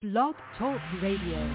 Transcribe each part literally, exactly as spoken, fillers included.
Blog Talk Radio.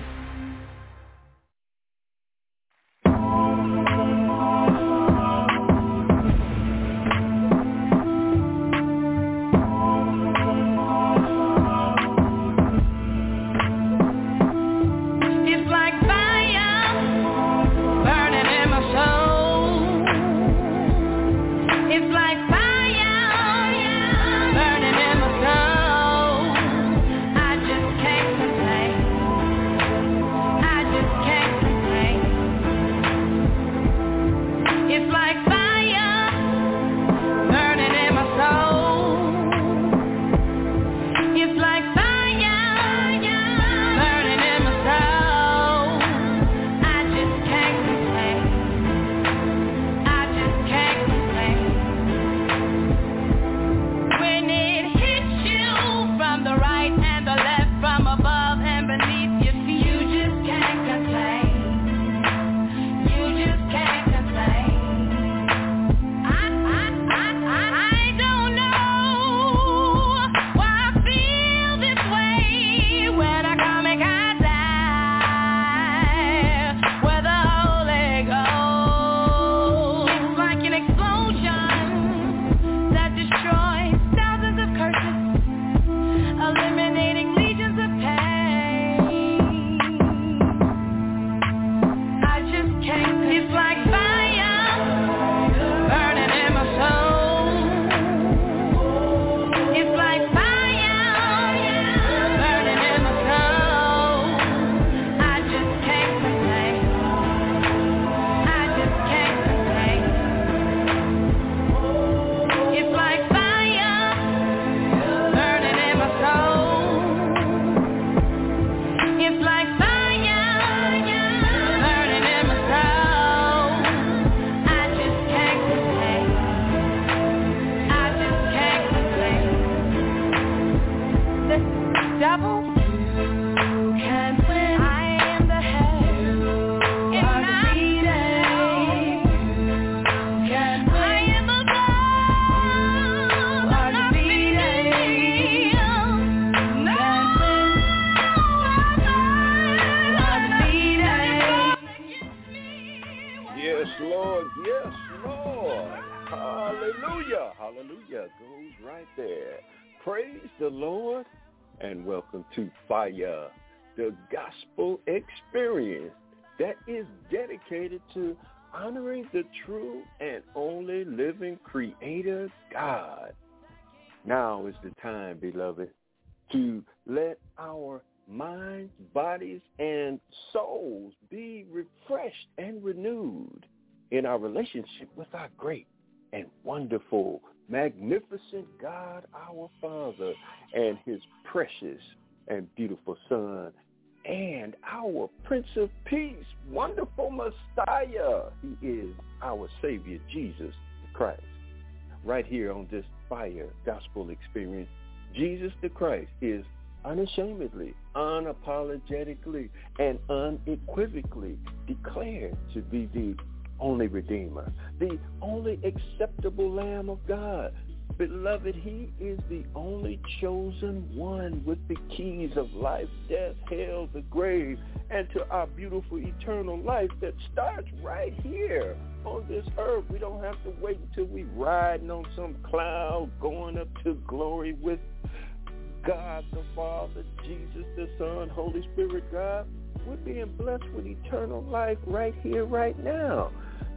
To Fire, the gospel experience that is dedicated to honoring the true and only living creator God. Now is the time, beloved, to let our minds, bodies, and souls be refreshed and renewed in our relationship with our great and wonderful, magnificent God, our Father, and his precious and beautiful Son, and our Prince of Peace, wonderful Messiah. He is our Savior, Jesus Christ. Right here on this Fire Gospel Experience, Jesus the Christ is unashamedly, unapologetically, and unequivocally declared to be the only Redeemer, the only acceptable Lamb of God. Beloved, he is the only chosen one with the keys of life, death, hell, the grave, and to our beautiful eternal life that starts right here on this earth. We don't have to wait until we riding on some cloud going up to glory with God the Father, Jesus the Son, Holy Spirit God. We're being blessed with eternal life right here, right now.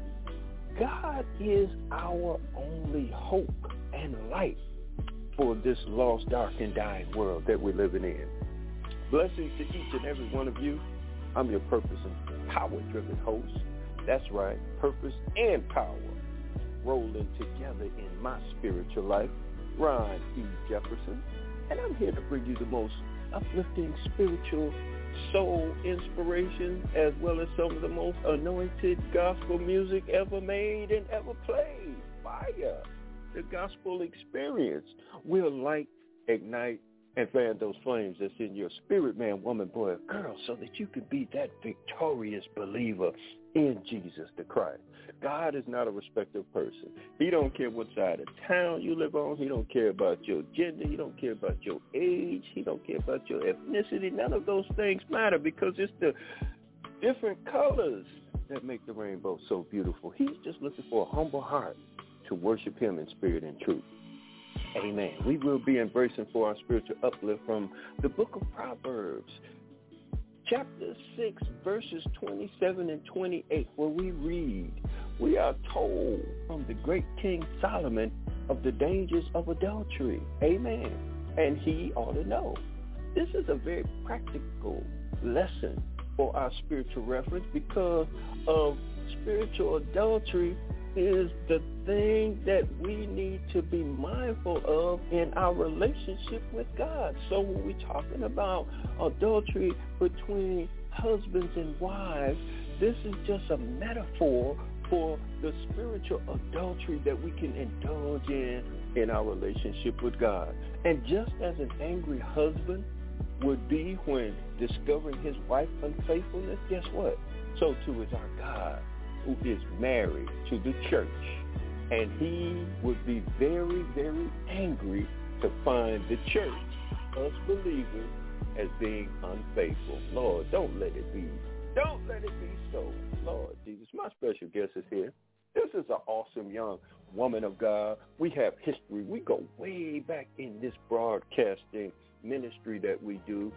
God is our only hope and light for this lost, dark, and dying world that we're living in. Blessings to each and every one of you. I'm your purpose and power-driven host. That's right, purpose and power rolling together in my spiritual life, Ron E. Jefferson. And I'm here to bring you the most uplifting spiritual soul inspiration, as well as some of the most anointed gospel music ever made and ever played. Fire! The gospel experience will light, ignite, and fan those flames that's in your spirit, man, woman, boy, or girl, so that you can be that victorious believer in Jesus the Christ. God is not a respecter of person. He don't care what side of town you live on. He don't care about your gender. He don't care about your age. He don't care about your ethnicity. None of those things matter, because it's the different colors that make the rainbow so beautiful. He's just looking for a humble heart to worship him in spirit and truth. Amen. We will be embracing for our spiritual uplift from the book of Proverbs, chapter six, verses twenty-seven and twenty-eight, where we read, we are told from the great King Solomon of the dangers of adultery. Amen. And he ought to know. This is a very practical lesson for our spiritual reference, because of spiritual adultery is the thing that we need to be mindful of in our relationship with God. So when we're talking about adultery between husbands and wives, this is just a metaphor for the spiritual adultery that we can indulge in in our relationship with God. And just as an angry husband would be when discovering his wife's unfaithfulness, guess what? So too is our God, who is married to the church. And he would be very, very angry to find the church, us believers, as being unfaithful. Lord, don't let it be. Don't let it be so. Lord Jesus, my special guest is here. This is an awesome young woman of God. We have history. We go way back in this broadcasting ministry that we do.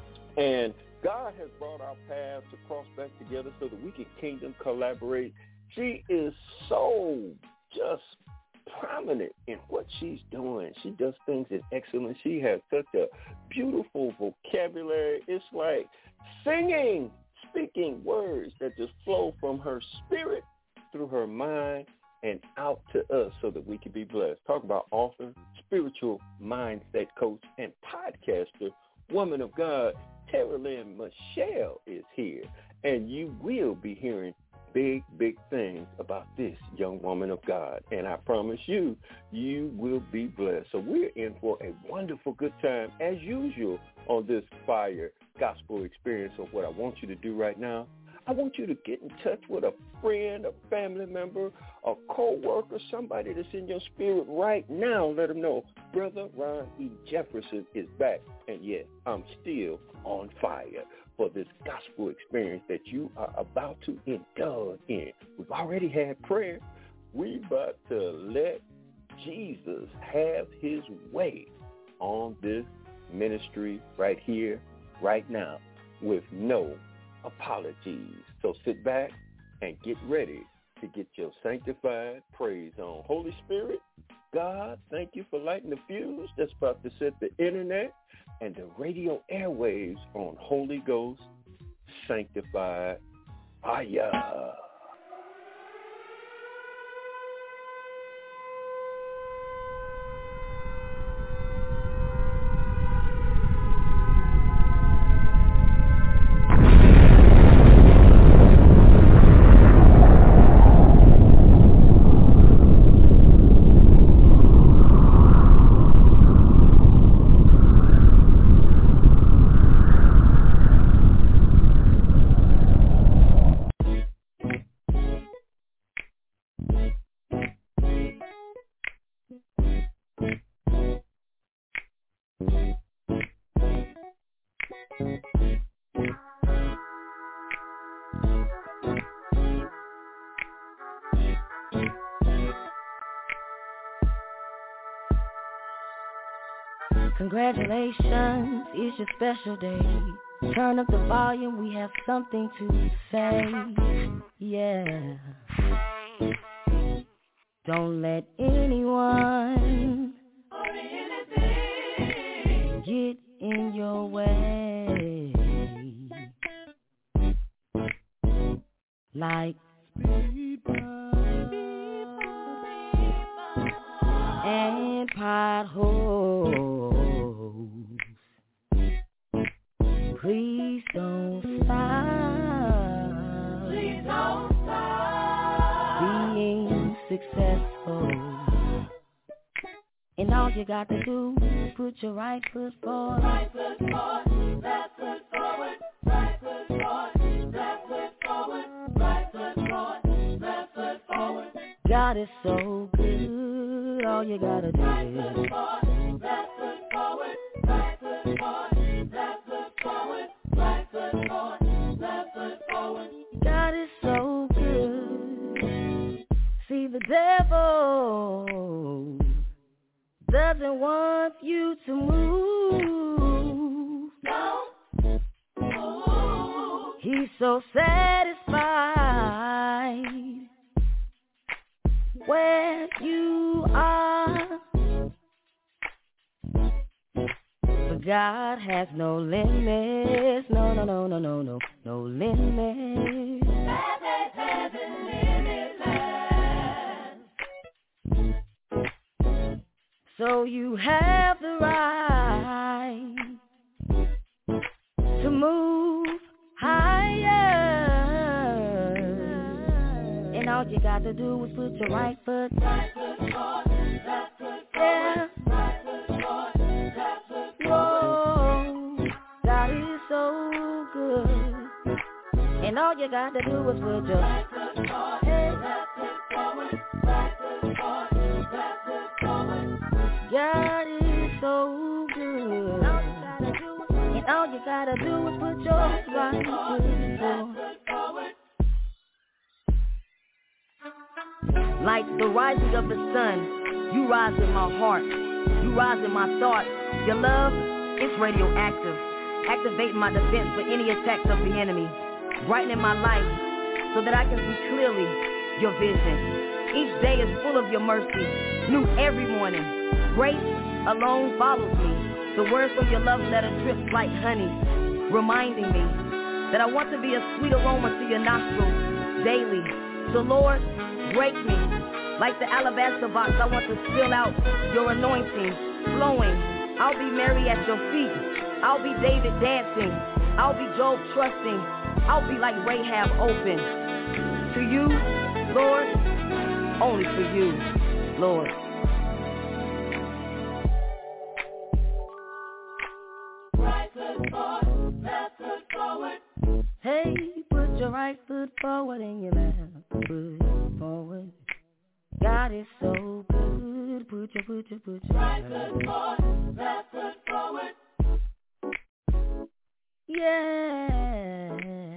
And God has brought our paths to cross back together so that we can kingdom collaborate. She is so just prominent in what she's doing. She does things in excellence. She has such a beautiful vocabulary. It's like singing, speaking words that just flow from her spirit through her mind and out to us so that we can be blessed. Talk about author, spiritual mindset coach, and podcaster, woman of God, Terry Lynn Michelle is here, and you will be hearing big, big things about this young woman of God, and I promise you, you will be blessed. So we're in for a wonderful good time, as usual, on this Fire Gospel Experience. So what I want you to do right now, I want you to get in touch with a friend, a family member, a co-worker, somebody that's in your spirit right now. Let them know, Brother Ron E. Jefferson is back. And yes, I'm still on fire for this gospel experience that you are about to indulge in. We've already had prayer. We about to let Jesus have his way on this ministry right here, right now, with no apologies. So sit back and get ready to get your sanctified praise on. Holy Spirit, God, thank you for lighting the fuse that's about to set the internet and the radio airwaves on Holy Ghost sanctified fire. Congratulations, it's your special day. Turn up the volume, we have something to say. Yeah. Don't let anyone or anything get in your way. Like speed bumps and potholes. Please don't stop. Please don't stop being successful in all you got to do is put your right foot forward. Right foot forward, left foot forward. Right foot forward, left foot forward. Right foot forward, left foot forward. God is so good, all you got to do Right is foot forward, left foot forward. Right foot forward, left foot forward. Right foot forward, left foot forward. God is so good. See, the devil doesn't want you to move. No. Ooh. He's so satisfied where you are. But God has no limits. No, no, no, no, no, no, no limits. Heaven, heaven, limitless. So you have the right to move higher. And all you got to do is put your right foot, right foot forward, left foot yeah. forward. Right foot forward, left foot forward. Whoa, God is so good. And all you got to do is put your Right foot forward, hey. left foot forward. Right foot forward, left foot forward. God is so good. And all you gotta do is put your right foot forward. Like the rising of the sun, you rise in my heart. You rise in my thoughts. Your love is radioactive, activating my defense for any attacks of the enemy. Brightening my life so that I can see clearly your vision. Each day is full of your mercy, new every morning. Grace alone follows me. The words from your love letter drips like honey, reminding me that I want to be a sweet aroma to your nostrils daily. So Lord, break me like the alabaster box. I want to spill out your anointing, flowing. I'll be Mary at your feet. I'll be David dancing. I'll be Job trusting. I'll be like Rahab open. To you, Lord, only for you, Lord. Right foot forward, left foot forward. Hey, put your right foot forward and your left foot forward. God is so good. Put your, put your, put your right foot forward, left foot forward. Yeah.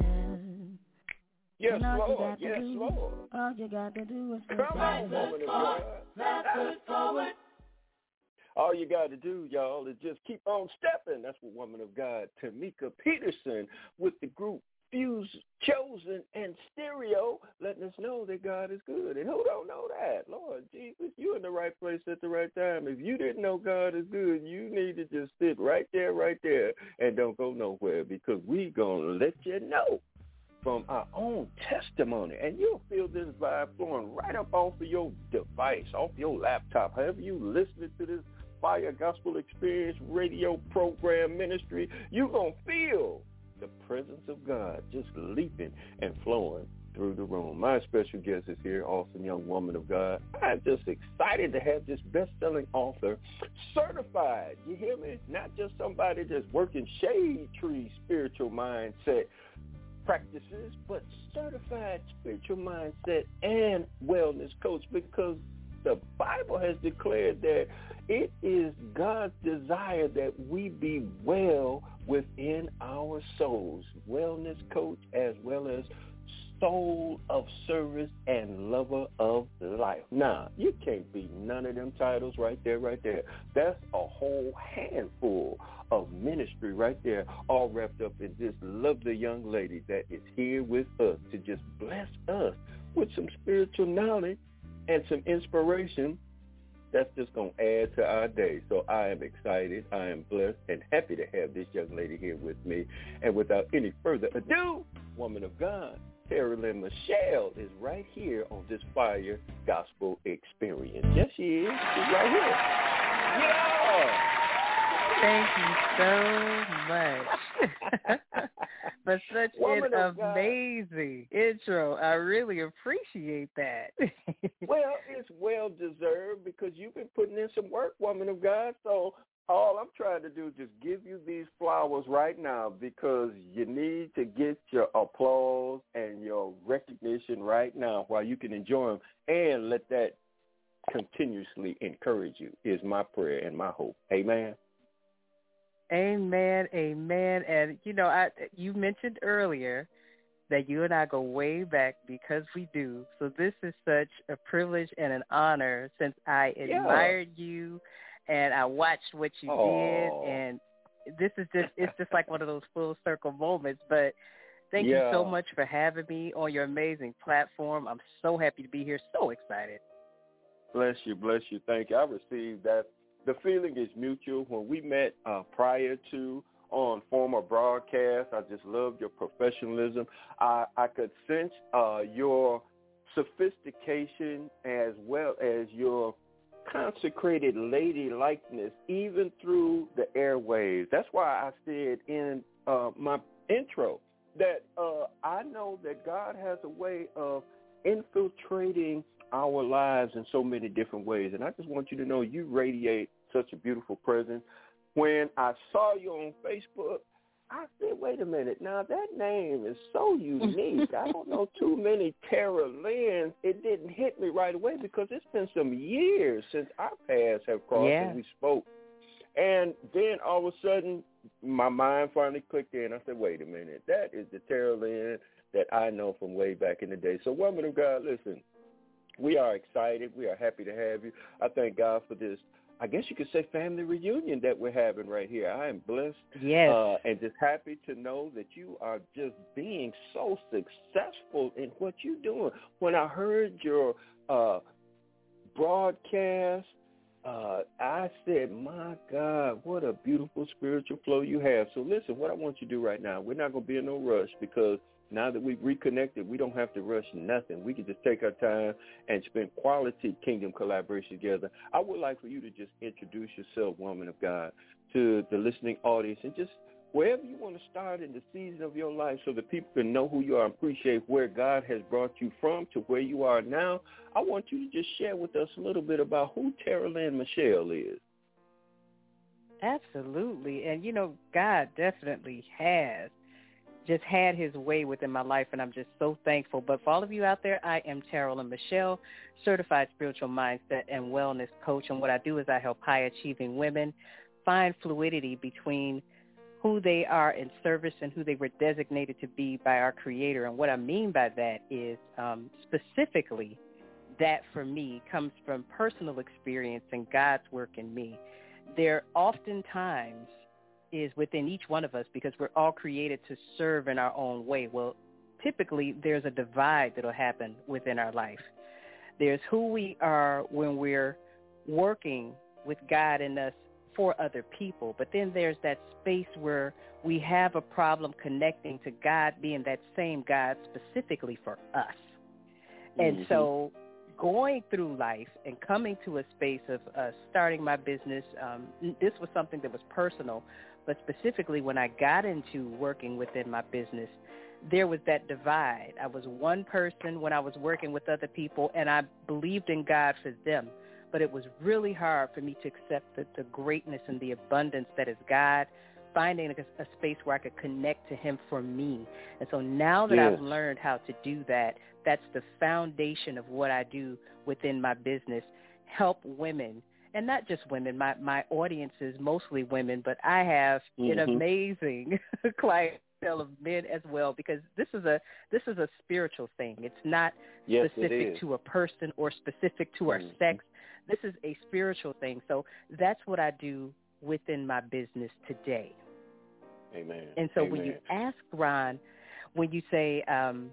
Yes, And all you Lord. got to Yes, do- Lord. All you got to do is put Come your on, woman of God. Left foot forward. All you got to do, y'all, is just keep on stepping. That's what woman of God, Tamika Peterson, with the group Fuse, Chosen, and Stereo, letting us know that God is good. And who don't know that? Lord Jesus, you're in the right place at the right time. If you didn't know God is good, you need to just sit right there, right there, and don't go nowhere, because we going to let you know from our own testimony. And you'll feel this vibe flowing right up off of your device, off your laptop, however you listening to this Fire Gospel Experience radio program ministry, you're going to feel the presence of God just leaping and flowing through the room. My special guest is here, awesome young woman of God. I'm just excited to have this best-selling author certified, you hear me? Not just somebody that's working shade tree spiritual mindset practices, but certified spiritual mindset and wellness coach, because the Bible has declared that it is God's desire that we be well within our souls. Wellness coach as well as soul of service and lover of life. Now, you can't beat none of them titles right there, right there. That's a whole handful of ministry right there, all wrapped up in this lovely young lady that is here with us to just bless us with some spiritual knowledge and some inspiration that's just going to add to our day. So I am excited, I am blessed, and happy to have this young lady here with me. And without any further ado, woman of God, Carolyn Michelle is right here on this Fire Gospel Experience. Yes, she is. She's right here. Yeah! Thank you so much for such Woman an of God. amazing intro. I really appreciate that. Well, it's well deserved because you've been putting in some work, woman of God. So all I'm trying to do is just give you these flowers right now because you need to get your applause and your recognition right now while you can enjoy them, and let that continuously encourage you is my prayer and my hope. Amen. Amen, amen. And, you know, I you mentioned earlier that you and I go way back because we do. So this is such a privilege and an honor since I admired yeah. you and I watched what you Aww. did. And this is just, it's just like one of those full circle moments. But thank yeah. you so much for having me on your amazing platform. I'm so happy to be here. So excited. Bless you, bless you. Thank you. I received that. The feeling is mutual. When we met uh, prior to on former broadcasts, I just loved your professionalism. I, I could sense uh, your sophistication as well as your consecrated lady-likeness, even through the airwaves. That's why I said in uh, my intro that uh, I know that God has a way of infiltrating our lives in so many different ways. And I just want you to know you radiate such a beautiful presence. When I saw you on Facebook, I said, wait a minute, now that name is so unique. I don't know too many Tara Lynn's. It didn't hit me right away because it's been some years since our paths have crossed yeah. and we spoke. And then all of a sudden, my mind finally clicked in. I said, wait a minute, that is the Tara Lynn that I know from way back in the day. So, woman of God, listen, we are excited. We are happy to have you. I thank God for this, I guess you could say, family reunion that we're having right here. I am blessed yes. uh, and just happy to know that you are just being so successful in what you're doing. When I heard your uh, broadcast, uh, I said, my God, what a beautiful spiritual flow you have. So listen, what I want you to do right now, we're not going to be in no rush because now that we've reconnected, we don't have to rush nothing. We can just take our time and spend quality kingdom collaboration together. I would like for you to just introduce yourself, woman of God, to the listening audience and just wherever you want to start in the season of your life so that people can know who you are and appreciate where God has brought you from to where you are now. I want you to just share with us a little bit about who Tara Lynn Michelle is. Absolutely. And, you know, God definitely has just had his way within my life, and I'm just so thankful. But for all of you out there, I am Tara Lynn Michelle, certified spiritual mindset and wellness coach, and what I do is I help high-achieving women find fluidity between who they are in service and who they were designated to be by our Creator. And what I mean by that is um, specifically that for me comes from personal experience and God's work in me. There oftentimes is within each one of us because we're all created to serve in our own way. Well, typically there's a divide that'll happen within our life. There's who we are when we're working with God in us for other people, but then there's that space where we have a problem connecting to God being that same God specifically for us. And mm-hmm. so going through life and coming to a space of uh, starting my business, um, this was something that was personal. But specifically when I got into working within my business, there was that divide. I was one person when I was working with other people, and I believed in God for them. But it was really hard for me to accept the, the greatness and the abundance that is God, finding a, a space where I could connect to him for me. And so now that yes. I've learned how to do that, that's the foundation of what I do within my business, help women. And not just women, my, my audience is mostly women, but I have mm-hmm. an amazing clientele of men as well, because this is a this is a spiritual thing. It's not yes, specific it to a person or specific to our mm-hmm. sex. This is a spiritual thing. So that's what I do within my business today. Amen. And so Amen. when you ask, Ron, when you say, um,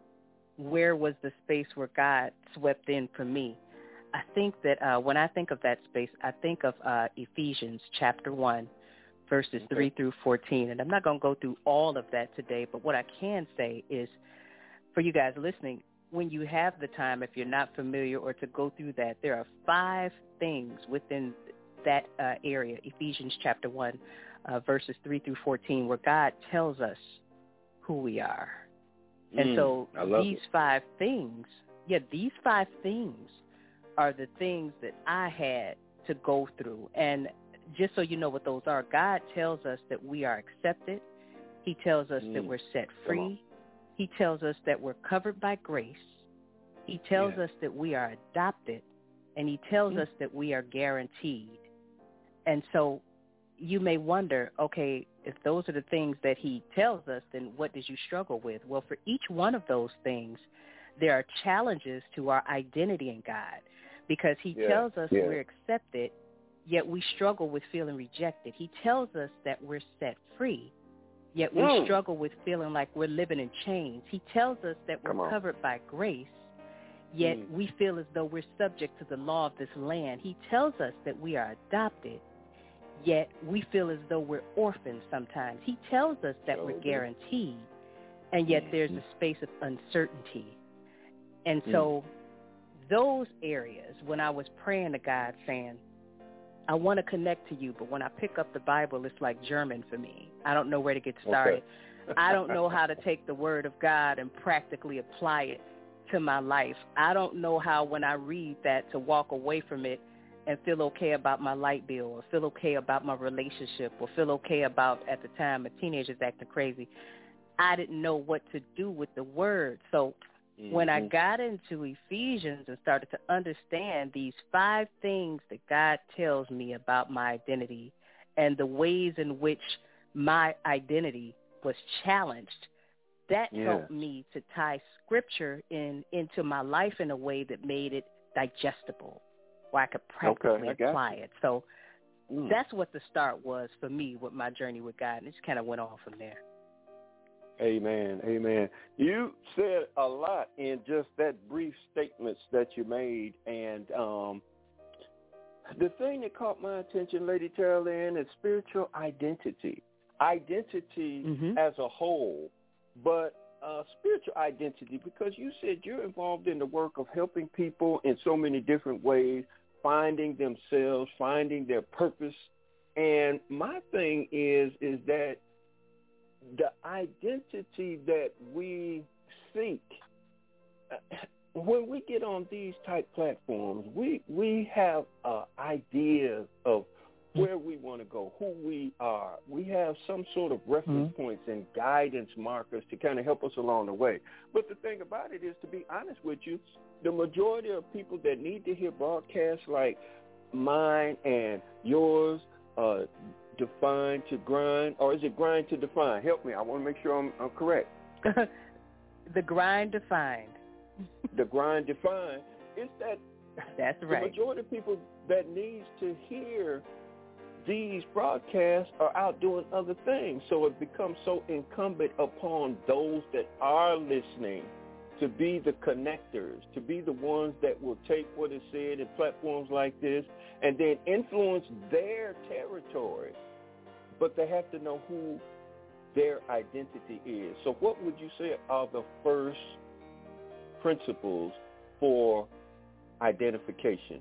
where was the space where God swept in for me? I think that uh, when I think of that space, I think of uh, Ephesians chapter one, verses okay. three through fourteen. And I'm not going to go through all of that today, but what I can say is for you guys listening, when you have the time, if you're not familiar, or to go through that, there are five things within that uh, area, Ephesians chapter one, uh, verses three through fourteen, where God tells us who we are. Mm, and so I love these it. five things, yeah, these five things are the things that I had to go through. And just so you know what those are, God tells us that we are accepted. He tells us Mm. that we're set free. He tells us that we're covered by grace. He tells Yeah. us that we are adopted. And he tells Mm. us that we are guaranteed. And so you may wonder, okay, if those are the things that he tells us, then what did you struggle with? Well, for each one of those things, there are challenges to our identity in God, because he Yeah. tells us Yeah. we're accepted, yet we struggle with feeling rejected. He tells us that we're set free, yet we Mm. struggle with feeling like we're living in chains. He tells us that Come we're on. covered by grace, yet Mm. we feel as though we're subject to the law of this land. He tells us that we are adopted, yet we feel as though we're orphans sometimes. He tells us that Oh, we're good. guaranteed, and yet there's Mhm. a space of uncertainty. And so those areas, when I was praying to God saying, I want to connect to you, but when I pick up the Bible, it's like German for me. I don't know where to get started. Okay. I don't know how to take the word of God and practically apply it to my life. I don't know how, when I read that, to walk away from it and feel okay about my light bill, or feel okay about my relationship, or feel okay about, at the time, a teenager's acting crazy. I didn't know what to do with the word. So Mhm. when I got into Ephesians and started to understand these five things that God tells me about my identity and the ways in which my identity was challenged, that Yeah. helped me to tie scripture in into my life in a way that made it digestible, where I could practically I got apply you. it. So Mm. that's what the start was for me with my journey with God, and it just kind of went on from there. Amen. Amen. You said a lot in just that brief statements that you made. And um, the thing that caught my attention, Lady Terrell Ann, is spiritual identity. Identity Mhm. as a whole, but uh, spiritual identity, because you said you're involved in the work of helping people in so many different ways, finding themselves, finding their purpose. And my thing is, is that the identity that we seek, when we get on these type platforms, we we have uh, ideas of where we want to go, who we are. We have some sort of reference Mm-hmm. points and guidance markers to kind of help us along the way. But the thing about it is, to be honest with you, the majority of people that need to hear broadcasts like mine and yours, uh, define to grind, or is it grind to define? Help me. I want to make sure I'm, I'm correct. The grind defined. The grind define is that That's the right. majority of people that needs to hear these broadcasts are out doing other things. So it becomes so incumbent upon those that are listening to be the connectors, to be the ones that will take what is said in platforms like this and then influence their territory. But they have to know who their identity is. So what would you say are the first principles for identification?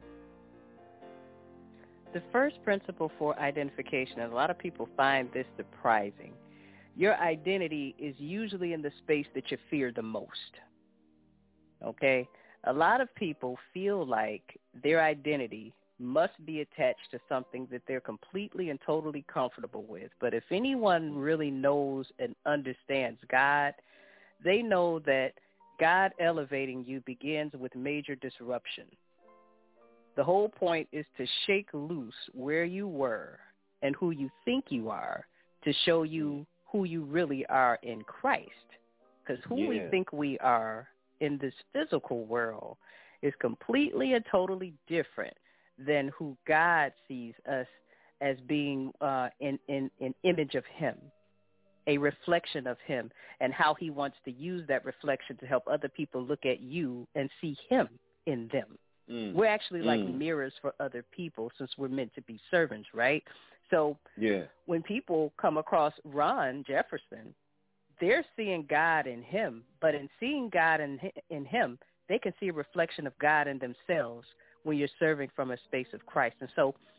The first principle for identification, and a lot of people find this surprising, your identity is usually in the space that you fear the most. Okay? A lot of people feel like their identity must be attached to something that they're completely and totally comfortable with. But if anyone really knows and understands God, they know that God elevating you begins with major disruption. The whole point is to shake loose where you were and who you think you are to show you who you really are in Christ. Because who Yeah. we think we are in this physical world is completely and totally different than who God sees us as being uh, in, in, in image of him, a reflection of him, and how he wants to use that reflection to help other people look at you and see him in them. Mm. We're actually like Mm. mirrors for other people, since we're meant to be servants, right? So Yeah. when people come across Ron Jefferson, they're seeing God in him, but in seeing God in, in him, they can see a reflection of God in themselves when you're serving from a space of Christ. And so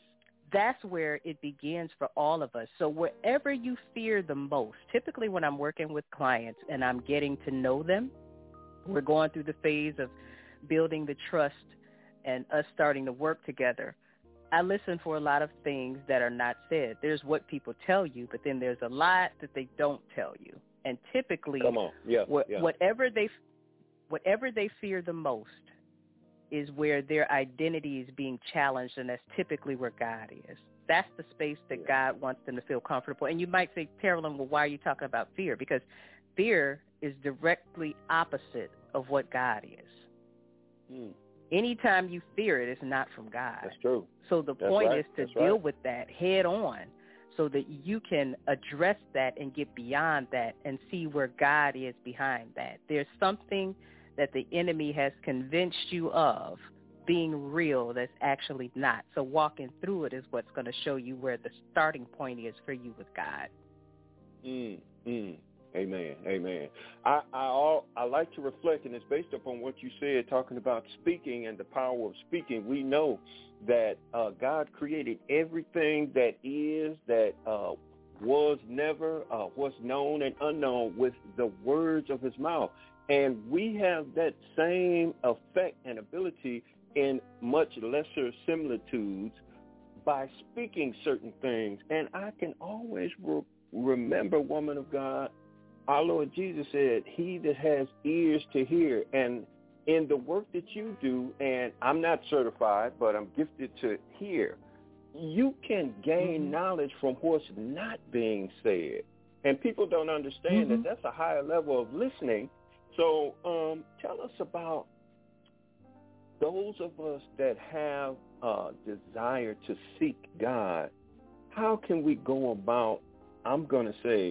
that's where it begins for all of us. So wherever you fear the most, typically when I'm working with clients and I'm getting to know them, we're going through the phase of building the trust and us starting to work together. I listen for a lot of things that are not said. There's what people tell you, but then there's a lot that they don't tell you. And typically, Come on. Yeah, wh- yeah. whatever they whatever they fear the most is where their identity is being challenged, and that's typically where God is. That's the space that Yeah. God wants them to feel comfortable. And you might say, Carolyn, well, why are you talking about fear? Because fear is directly opposite of what God is. Mm. Anytime you fear it, it's not from God. That's true. So the That's point right. is to That's deal right. with that head on so that you can address that and get beyond that and see where God is behind that. There's something that the enemy has convinced you of being real that's actually not. So walking through it is what's going to show you where the starting point is for you with God. Mm, mm. Amen. Amen. I I, all, I like to reflect, and it's based upon what you said, talking about speaking and the power of speaking. We know that uh, God created everything that is, that uh, was never, uh, was known and unknown with the words of his mouth. And we have that same effect and ability in much lesser similitudes by speaking certain things. And I can always re- remember, woman of God, our Lord Jesus said, he that has ears to hear. And in the work that you do, and I'm not certified, but I'm gifted to hear, you can gain mm-hmm. knowledge from what's not being said. And people don't understand mm-hmm. that that's a higher level of listening. So um, tell us about those of us that have a desire to seek God. How can we go about, I'm going to say,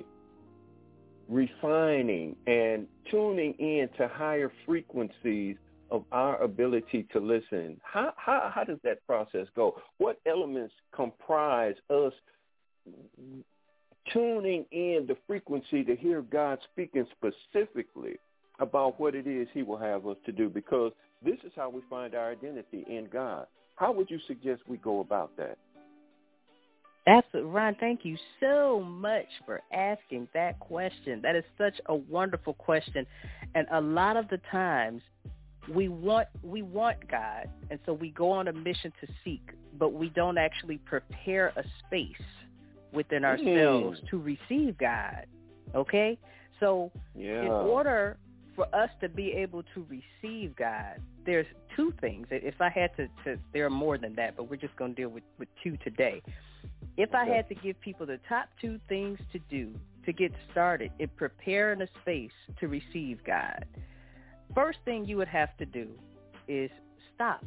refining and tuning in to higher frequencies of our ability to listen? How, how, how does that process go? What elements comprise us tuning in the frequency to hear God speaking specifically about what it is he will have us to do? Because this is how we find our identity in God. How would you suggest we go about that? Absolutely, Ron, thank you so much for asking that question. That is such a wonderful question. And a lot of the times we want we want God, and so we go on a mission to seek, but we don't actually prepare a space within ourselves mm. to receive God, okay? So yeah. in order for us to be able to receive God, there's two things. If I had to, to there are more than that, but we're just going to deal with, with two today. If I had to give people the top two things to do to get started in preparing a space to receive God, first thing you would have to do is stop.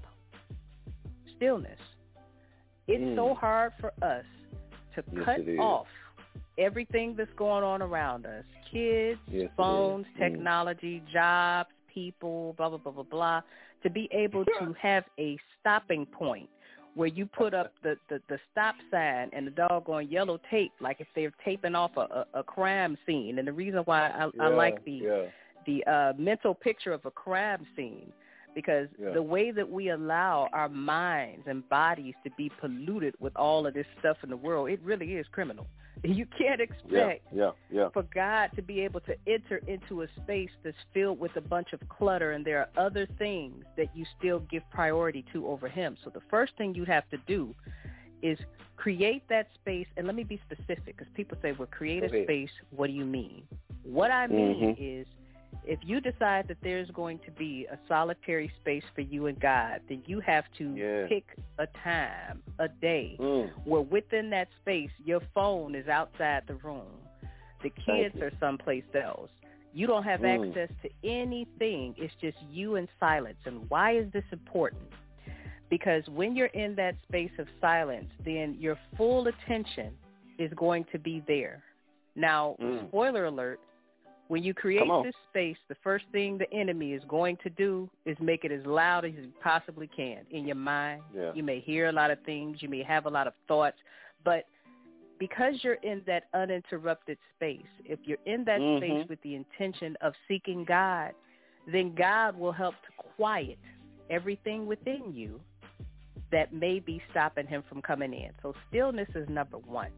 Stillness. It's mm. so hard for us to yes, cut off everything that's going on around us. Kids, yes, phones, mm. technology, jobs, people, blah, blah, blah, blah, blah, to be able to have a stopping point where you put up the, the, the stop sign and the doggone yellow tape, like if they're taping off a, a, a crime scene. And the reason why I, yeah, I like the yeah. the uh, mental picture of a crime scene, because yeah. the way that we allow our minds and bodies to be polluted with all of this stuff in the world, it really is criminal. You can't expect yeah, yeah, yeah. for God to be able to enter into a space that's filled with a bunch of clutter, and there are other things that you still give priority to over him. So the first thing you have to do is create that space. And let me be specific, because people say, well, create a space. What do you mean? What I mean mm-hmm. is, if you decide that there's going to be a solitary space for you and God, then you have to yeah. pick a time, a day, mm. where within that space, your phone is outside the room. The kids are someplace else. You don't have mm. access to anything. It's just you in silence. And why is this important? Because when you're in that space of silence, then your full attention is going to be there. Now, mm. spoiler alert, when you create this space, the first thing the enemy is going to do is make it as loud as he possibly can in your mind. Yeah. You may hear a lot of things. You may have a lot of thoughts. But because you're in that uninterrupted space, if you're in that mm-hmm. space with the intention of seeking God, then God will help to quiet everything within you that may be stopping him from coming in. So stillness is number one.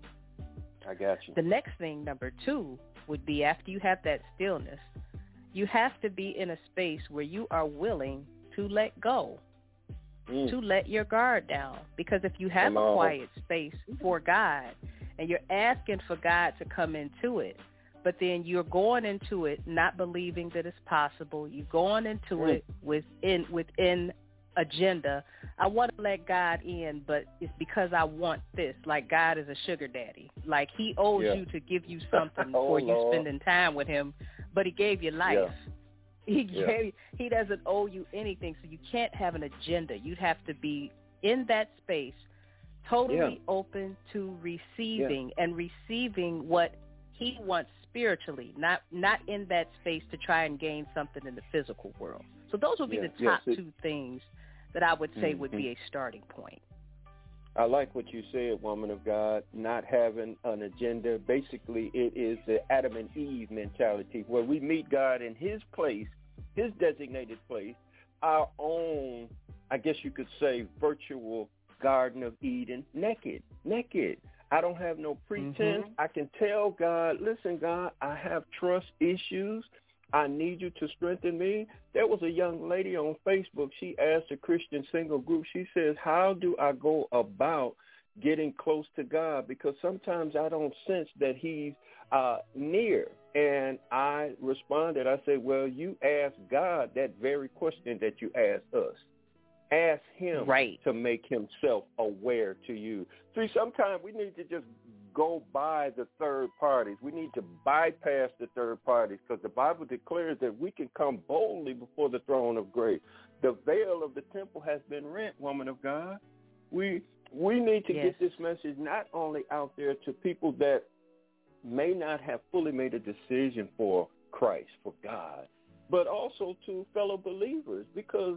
I got you. The next thing, number two, would be after you have that stillness, you have to be in a space where you are willing to let go, mm. to let your guard down. Because if you have Come a quiet on. space for God and you're asking for God to come into it, but then you're going into it not believing that it's possible, you're going into mm. it within within agenda. I want to let God in, but it's because I want this. Like God is a sugar daddy. Like he owes yeah. you to give you something oh, for you Lord. spending time with him, but he gave you life. Yeah. He yeah. gave, he doesn't owe you anything, so you can't have an agenda. You'd have to be in that space, totally yeah. open to receiving yeah. and receiving what he wants spiritually, not not in that space to try and gain something in the physical world. So those would be yeah. the top yes, two things that I would say mm-hmm. would be a starting point. I like what you said, woman of God, not having an agenda. Basically, it is the Adam and Eve mentality where we meet God in his place, his designated place, our own, I guess you could say, virtual Garden of Eden, naked, naked. I don't have no pretense. Mm-hmm. I can tell God, listen, God, I have trust issues. I need you to strengthen me. There was a young lady on Facebook. She asked a Christian single group. She says, how do I go about getting close to God? Because sometimes I don't sense that he's uh, near. And I responded, I said, well, you ask God that very question that you asked us. Ask him right. to make himself aware to you. See, sometimes we need to just go by the third parties. We need to bypass the third parties because the Bible declares that we can come boldly before the throne of grace. The veil of the temple has been rent, woman of God. We we need to yes. get this message not only out there to people that may not have fully made a decision for Christ, for God, but also to fellow believers because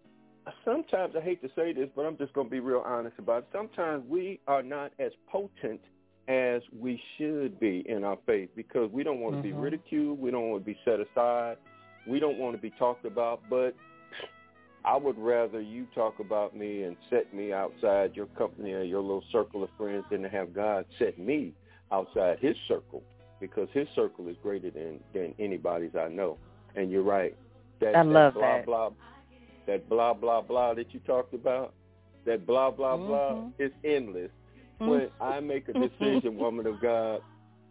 sometimes, I hate to say this, but I'm just going to be real honest about it. Sometimes we are not as potent as we should be in our faith because we don't want to mm-hmm. be ridiculed. We don't want to be set aside. We don't want to be talked about. But I would rather you talk about me and set me outside your company or your little circle of friends than to have God set me outside his circle because his circle is greater than, than anybody's I know. And you're right. That, I love that blah, that. Blah, that blah, blah, blah that you talked about, that blah, blah, mm-hmm. blah, is endless. When I make a decision, woman of God,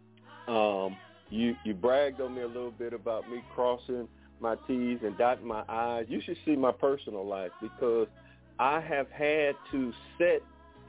um, you, you bragged on me a little bit about me crossing my T's and dotting my I's. You should see my personal life because I have had to set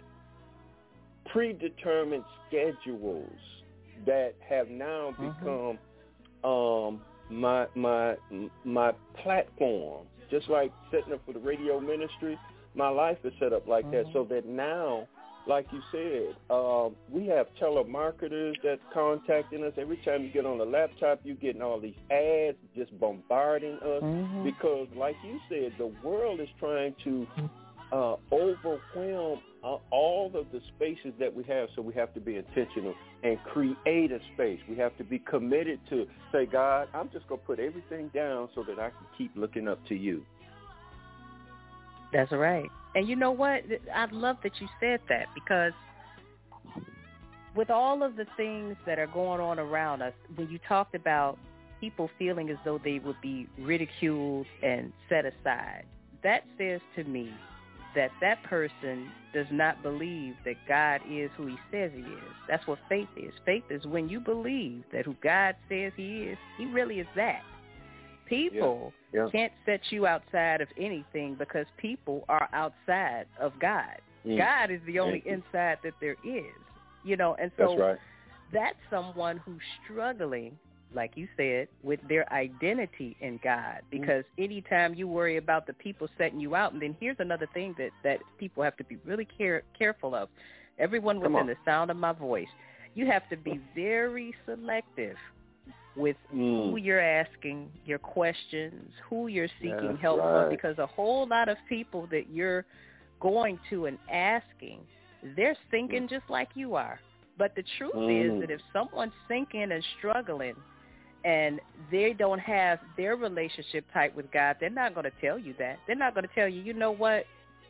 predetermined schedules that have now become mm-hmm. um, my my my platform. Just like setting up for the radio ministry, my life is set up like mm-hmm. that so that now, like you said, um, we have telemarketers that's contacting us. Every time you get on a laptop, you're getting all these ads just bombarding us mm-hmm. because, like you said, the world is trying to uh, overwhelm uh, all of the spaces that we have, so we have to be intentional and create a space. We have to be committed to say, God, I'm just going to put everything down so that I can keep looking up to you. That's right. And you know what? I love that you said that because with all of the things that are going on around us, when you talked about people feeling as though they would be ridiculed and set aside, that says to me that that person does not believe that God is who he says he is. That's what faith is. Faith is when you believe that who God says he is, he really is that. People yeah. Yeah. can't set you outside of anything because people are outside of God. Mm. God is the only mm. inside that there is, you know, and so that's, right. that's someone who's struggling, like you said, with their identity in God, because mm. anytime you worry about the people setting you out, and then here's another thing that, that people have to be really care, careful of. Everyone within the sound of my voice, you have to be very selective with mm. who you're asking your questions, who you're seeking That's help right. from, because a whole lot of people that you're going to and asking, they're thinking mm. just like you are. But the truth mm. is that if someone's thinking and struggling and they don't have their relationship tight with God, they're not going to tell you that. They're not going to tell you, you know what,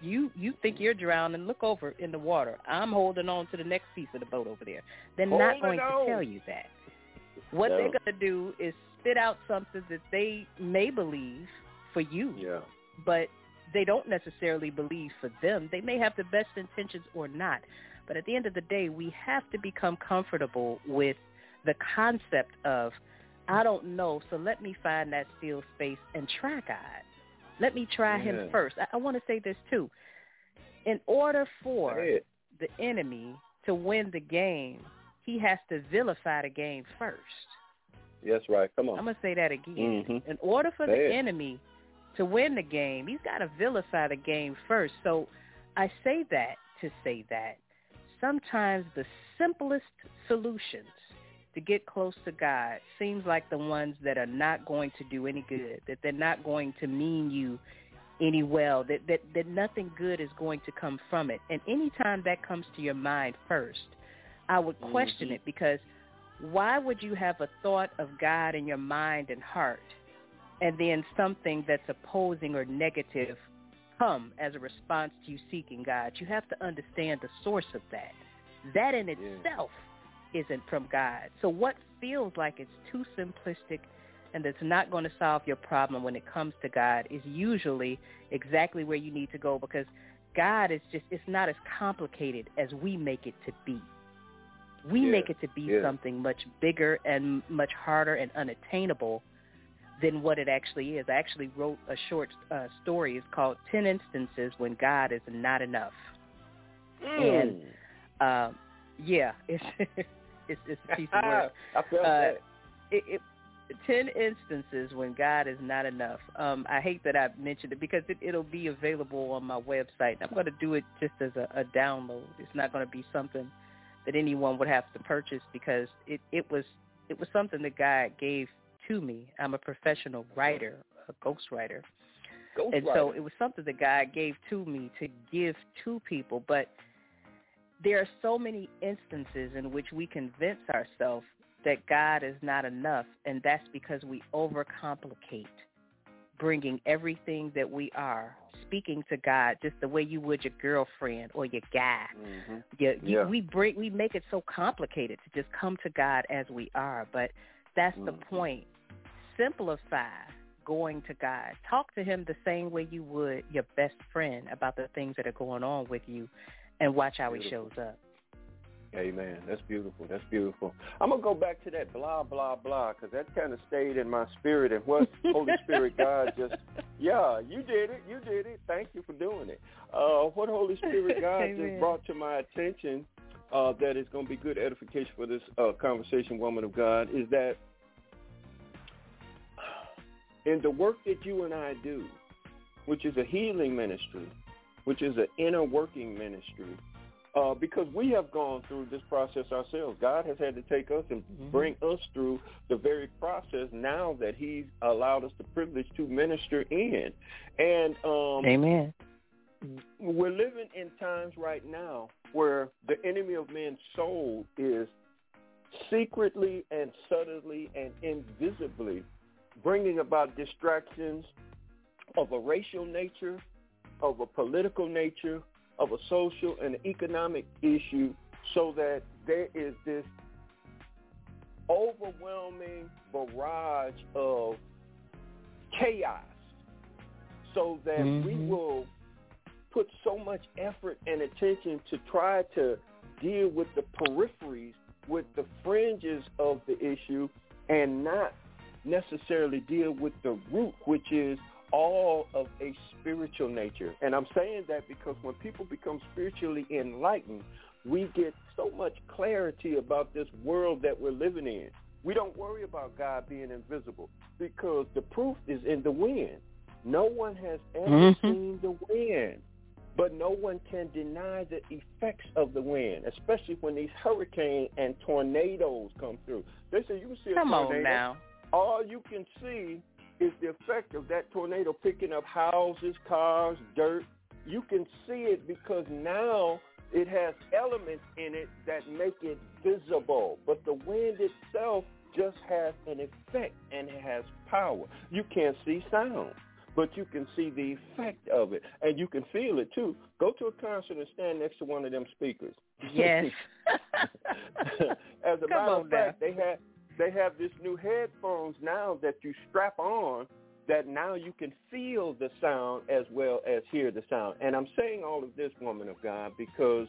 You you think you're drowning, look over in the water. I'm holding on to the next piece of the boat over there. They're Hold not it going on. to tell you that. What No. they're going to do is spit out something that they may believe for you, Yeah. but they don't necessarily believe for them. They may have the best intentions or not. But at the end of the day, we have to become comfortable with the concept of, I don't know, so let me find that still space and try God. Let me try Yeah. him first. I, I want to say this too. In order for Say it. the enemy to win the game, he has to vilify the game first. That's right. Come on. I'm going to say that again. Mhm. In order for Say the it. enemy to win the game, he's got to vilify the game first. So I say that to say that sometimes the simplest solutions to get close to God seems like the ones that are not going to do any good, that they're not going to mean you any well, that, that, that nothing good is going to come from it. And anytime that comes to your mind first, I would question Mhm. it, because why would you have a thought of God in your mind and heart and then something that's opposing or negative come as a response to you seeking God? You have to understand the source of that. That in Yeah. itself isn't from God. So what feels like it's too simplistic and that's not going to solve your problem when it comes to God is usually exactly where you need to go, because God is just, it's not as complicated as we make it to be. We Yeah. make it to be Yeah. something much bigger and much harder and unattainable than what it actually is. I actually wrote a short uh, story. It's called ten Instances When God Is Not Enough. Mm. And, um, yeah, it's, it's, it's a piece of work. I felt Uh, that. It, it, ten Instances When God Is Not Enough. Um, I hate that I mentioned it because it, it'll be available on my website. I'm going to do it just as a, a download. It's not going to be something that anyone would have to purchase, because it, it was it was something that God gave to me. I'm a professional writer, a ghostwriter. Ghost And writer. so it was something that God gave to me to give to people. But there are so many instances in which we convince ourselves that God is not enough, and that's because we overcomplicate bringing everything that we are, speaking to God just the way you would your girlfriend or your guy. Mm-hmm. You, you, Yeah. we bring, we make it so complicated to just come to God as we are, but that's the Mhm. point. Simplify going to God. Talk to him the same way you would your best friend about the things that are going on with you, and watch how Beautiful. he shows up. Amen. That's beautiful. That's beautiful. I'm going to go back to that blah, blah, blah, because that kind of stayed in my spirit. And what Holy Spirit God just, yeah, you did it. You did it. Thank you for doing it. Uh, what Holy Spirit God Amen. just brought to my attention uh, that is going to be good edification for this uh, conversation, woman of God, is that in the work that you and I do, which is a healing ministry, which is an inner working ministry, Uh, because we have gone through this process ourselves. God has had to take us and Mm-hmm. bring us through the very process now that he's allowed us the privilege to minister in. And um, Amen. we're living in times right now where the enemy of men's soul is secretly and subtly and invisibly bringing about distractions of a racial nature, of a political nature, of a social and economic issue, so that there is this overwhelming barrage of chaos, so that Mm-hmm. we will put so much effort and attention to try to deal with the peripheries, with the fringes of the issue, and not necessarily deal with the root, which is all of a spiritual nature. And I'm saying that because when people become spiritually enlightened, we get so much clarity about this world that we're living in. We don't worry about God being invisible because the proof is in the wind. No one has ever Mm-hmm. seen the wind, but no one can deny the effects of the wind, especially when these hurricanes and tornadoes come through. They say you can see a Come tornado. on now. All you can see is the effect of that tornado picking up houses, cars, dirt. You can see it because now it has elements in it that make it visible. But the wind itself just has an effect and it has power. You can't see sound. but you can see the effect of it, and you can feel it too. Go to a concert and stand next to one of them speakers. Yes. As a Come matter on of fact, now. they have they have this new headphones now that you strap on, that now you can feel the sound as well as hear the sound. And I'm saying all of this, woman of God, because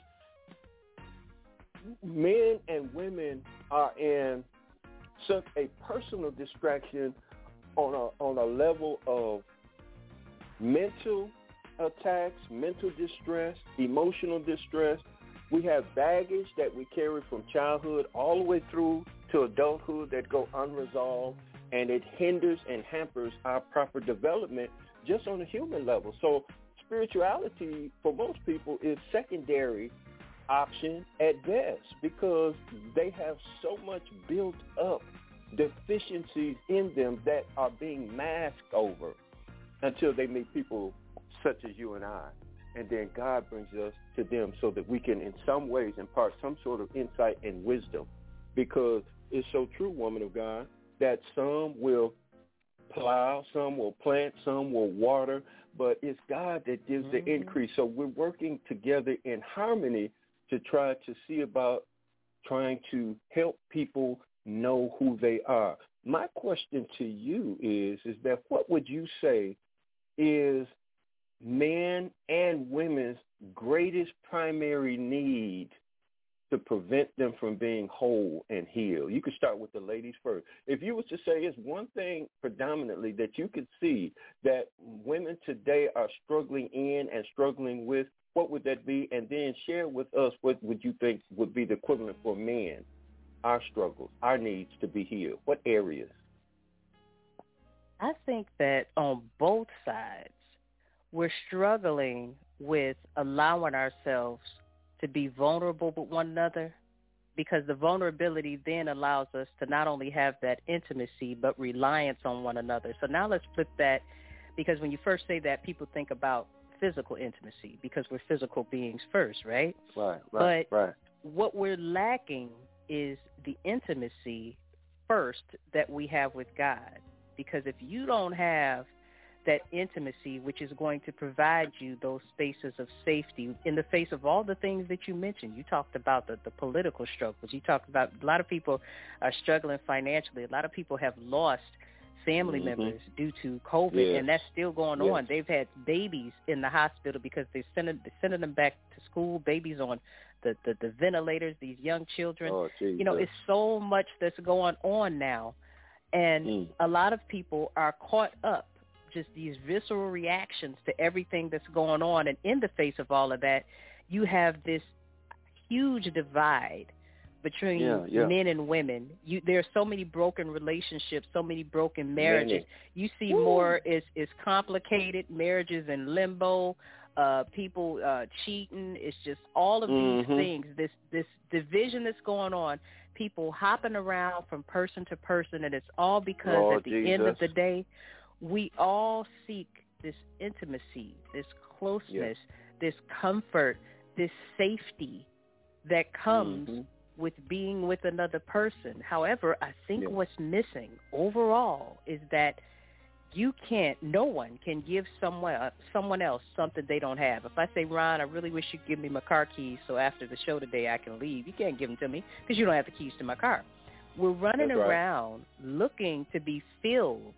men and women are in such a personal distraction on a on a level of mental attacks, mental distress, emotional distress. We have baggage that we carry from childhood all the way through to adulthood that go unresolved, and it hinders and hampers our proper development just on a human level. So spirituality for most people is secondary option at best, because they have so much built up deficiencies in them that are being masked over until they meet people such as you and I. And then God brings us to them so that we can in some ways impart some sort of insight and wisdom, because it's so true, woman of God, that some will plow, some will plant, some will water, but it's God that gives mm-hmm. the increase. So we're working together in harmony to try to see about trying to help people know who they are. My question to you is, is that what would you say is men and women's greatest primary need to prevent them from being whole and healed? You could start with the ladies first. If you was to say it's one thing predominantly that you could see that women today are struggling in and struggling with, what would that be? And then share with us what would you think would be the equivalent for men, our struggles, our needs to be healed. What areas? I think that on both sides, we're struggling with allowing ourselves to be vulnerable with one another, because the vulnerability then allows us to not only have that intimacy, but reliance on one another. So now let's flip that, because when you first say that, people think about physical intimacy, because we're physical beings first, right? Right, right, but right. What we're lacking is the intimacy first that we have with God, because if you don't have that intimacy, which is going to provide you those spaces of safety in the face of all the things that you mentioned. You talked about the, the political struggles. You talked about a lot of people are struggling financially. A lot of people have lost family mm-hmm. members due to COVID, yes. and that's still going yes. on. They've had babies in the hospital because they're sending, they're sending them back to school, babies on the, the, the ventilators, these young children. Oh, you know, it's so much that's going on now. And mm. a lot of people are caught up, just these visceral reactions to everything that's going on. And in the face of all of that, you have this huge divide between yeah, yeah. men and women. You, there are so many broken relationships, so many broken marriages. Many. You see Woo. more is is complicated marriages in limbo, uh, people uh, cheating. It's just all of mm-hmm. these things, this this division that's going on, people hopping around from person to person, and it's all because Lord at the Jesus. end of the day, we all seek this intimacy, this closeness, yes. this comfort, this safety that comes mm-hmm. with being with another person. However, I think yes. what's missing overall is that you can't, no one can give someone, someone else something they don't have. If I say, Ron, I really wish you'd give me my car keys so after the show today I can leave, you can't give them to me because you don't have the keys to my car. We're running That's right. around looking to be filled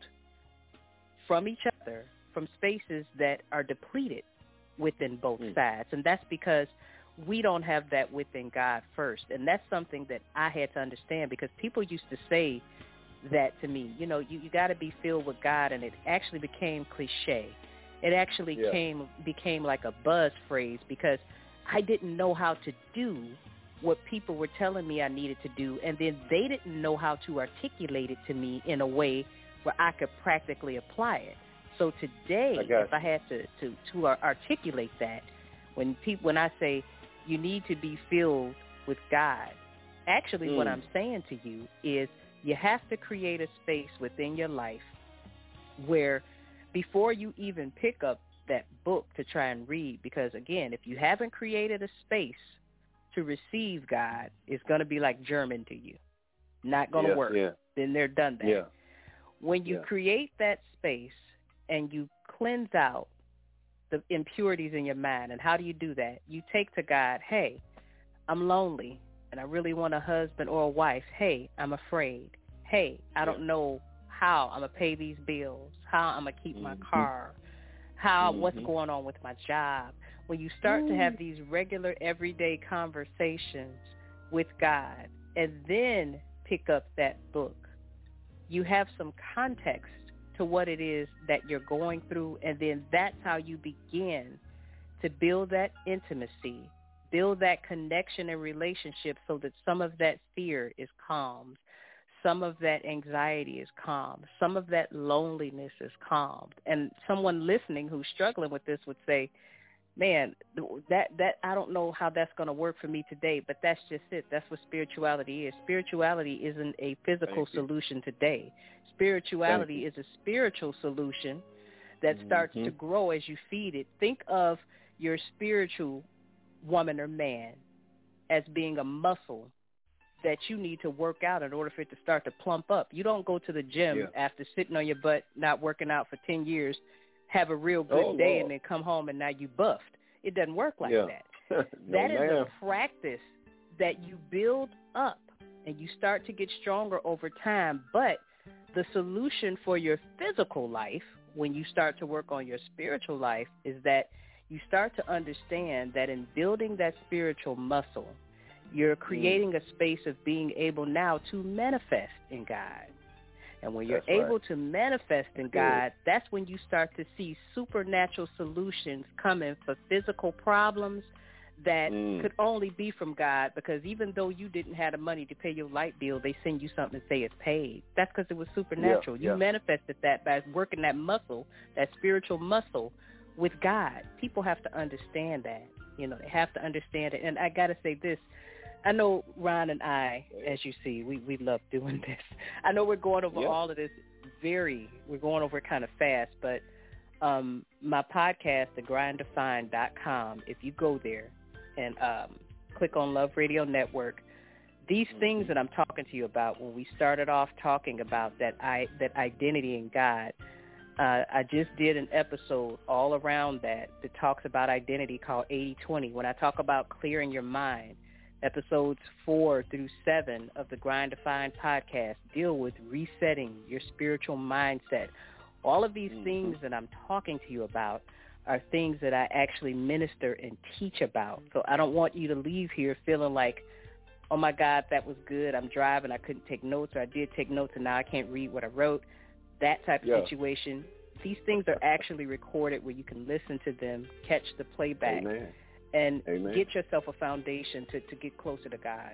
from each other, from spaces that are depleted within both mm. sides. And that's because we don't have that within God first. And that's something that I had to understand, because people used to say that to me, you know, you, you got to be filled with God, and it actually became cliche. It actually yeah. came became like a buzz phrase, because I didn't know how to do what people were telling me I needed to do, and then they didn't know how to articulate it to me in a way where I could practically apply it. So today, I if I had to, to, to articulate that, when people, when I say you need to be filled with God, actually mm. what I'm saying to you is you have to create a space within your life where before you even pick up that book to try and read, because again, if you haven't created a space to receive God, it's going to be like German to you. Not going to yeah, work. Yeah. Then they're done that. Yeah. When you yeah. create that space, and you cleanse out the impurities in your mind. And how do you do that? You take to God, hey, I'm lonely, and I really want a husband or a wife. Hey, I'm afraid. Hey, I yeah. don't know how I'm going to pay these bills, how I'm going to keep mm-hmm. my car, how mm-hmm. what's going on with my job. When you start mm. to have these regular, everyday conversations with God and then pick up that book, you have some context to what it is that you're going through, and then that's how you begin to build that intimacy, build that connection and relationship so that some of that fear is calmed, some of that anxiety is calmed, some of that loneliness is calmed. And someone listening who's struggling with this would say, man, that, that I don't know how that's going to work for me today, but that's just it. That's what spirituality is. Spirituality isn't a physical solution today. Spirituality is a spiritual solution that mm-hmm. starts to grow as you feed it. Think of your spiritual woman or man as being a muscle that you need to work out in order for it to start to plump up. You don't go to the gym yeah. after sitting on your butt, not working out for ten years, have a real good oh, day, Lord. And then come home and now you buffed. It doesn't work like yeah. that. no, that is ma'am. a practice that you build up and you start to get stronger over time. But the solution for your physical life, when you start to work on your spiritual life, is that you start to understand that in building that spiritual muscle, you're creating mm. a space of being able now to manifest in God. And when you're that's able right. to manifest in God, that's when you start to see supernatural solutions coming for physical problems that mm. could only be from God, because even though you didn't have the money to pay your light bill, they send you something and say it's paid. That's because it was supernatural. Yeah, you yeah. manifested that by working that muscle, that spiritual muscle with God. People have to understand that. You know, they have to understand it. And I got to say this. I know Ron and I, as you see, we, we love doing this. I know we're going over yep. all of this very, we're going over it kind of fast, but um, my podcast, the grind to find dot com, if you go there and um, click on Love Radio Network, these mm-hmm. things that I'm talking to you about, when we started off talking about that I, that identity in God, uh, I just did an episode all around that that talks about identity called eighty twenty. When I talk about clearing your mind, episodes four through seven of the Grind to Find podcast deal with resetting your spiritual mindset. All of these mm-hmm. things that I'm talking to you about are things that I actually minister and teach about. So I don't want you to leave here feeling like, oh, my God, that was good. I'm driving. I couldn't take notes, or I did take notes, and now I can't read what I wrote. That type of yeah. situation. These things are actually recorded where you can listen to them, catch the playback. Amen. And Amen. get yourself a foundation to, to get closer to God.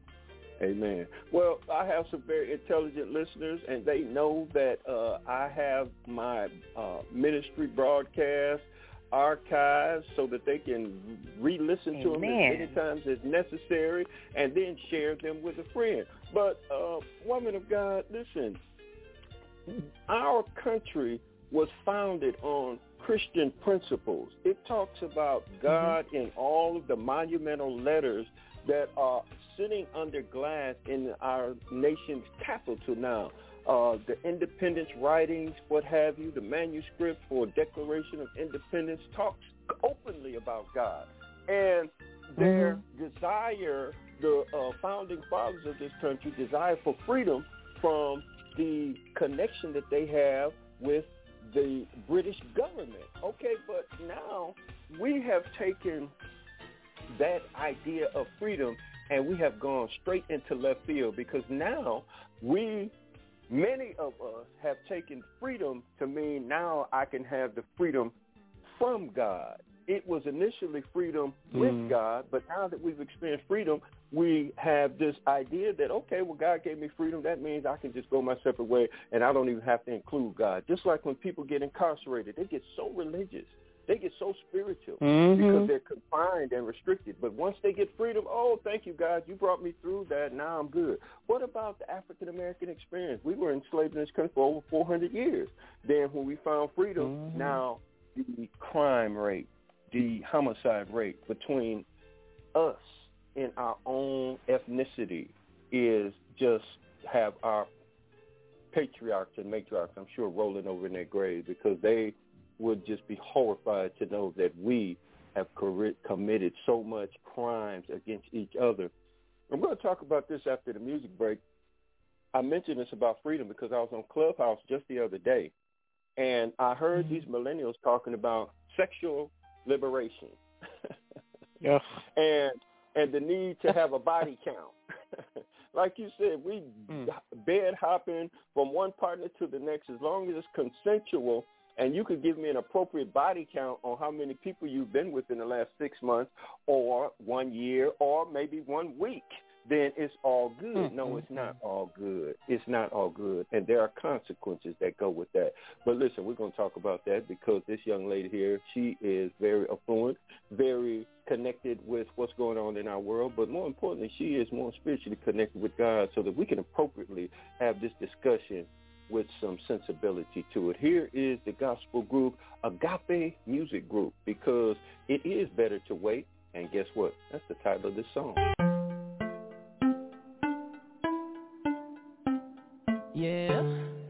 Amen. Well, I have some very intelligent listeners, and they know that uh, I have my uh, ministry broadcast archived so that they can re-listen Amen. to them as many times as necessary and then share them with a friend. But, uh, woman of God, listen, our country was founded on Christian principles. It talks about God mm-hmm. in all of the monumental letters that are sitting under glass in our nation's capital now. Uh, the independence writings, what have you, the manuscript for Declaration of Independence talks openly about God. And their mm-hmm. desire, the uh, founding fathers of this country, desire for freedom from the connection that they have with the British government. Okay, but now we have taken that idea of freedom and we have gone straight into left field, because now we, many of us, have taken freedom to mean now I can have the freedom from God. It was initially freedom with mm. God, but now that we've experienced freedom, we have this idea that, okay, well, God gave me freedom. That means I can just go my separate way, and I don't even have to include God. Just like when people get incarcerated, they get so religious. They get so spiritual mm-hmm. because they're confined and restricted. But once they get freedom, oh, thank you, God. You brought me through that. Now I'm good. What about the African-American experience? We were enslaved in this country for over four hundred years. Then when we found freedom, mm-hmm. now the crime rate, the homicide rate between us in our own ethnicity is just have our patriarchs and matriarchs, I'm sure, rolling over in their grave because they would just be horrified to know that we have committed so much crimes against each other. I'm going to talk about this after the music break. I mentioned this about freedom because I was on Clubhouse just the other day, and I heard these millennials talking about sexual liberation yeah. and and the need to have a body count. Like you said, we mm. bed hopping from one partner to the next as long as it's consensual, and you could give me an appropriate body count on how many people you've been with in the last six months or one year or maybe one week, then it's all good. Mm-hmm. No, it's not all good. It's not all good, and there are consequences that go with that. But listen, we're going to talk about that because this young lady here, she is very affluent, very connected with what's going on in our world, but more importantly, she is more spiritually connected with God so that we can appropriately have this discussion with some sensibility to it. Here is the gospel group, Agape Music Group, because it is better to wait, and guess what? That's the title of this song. Yeah.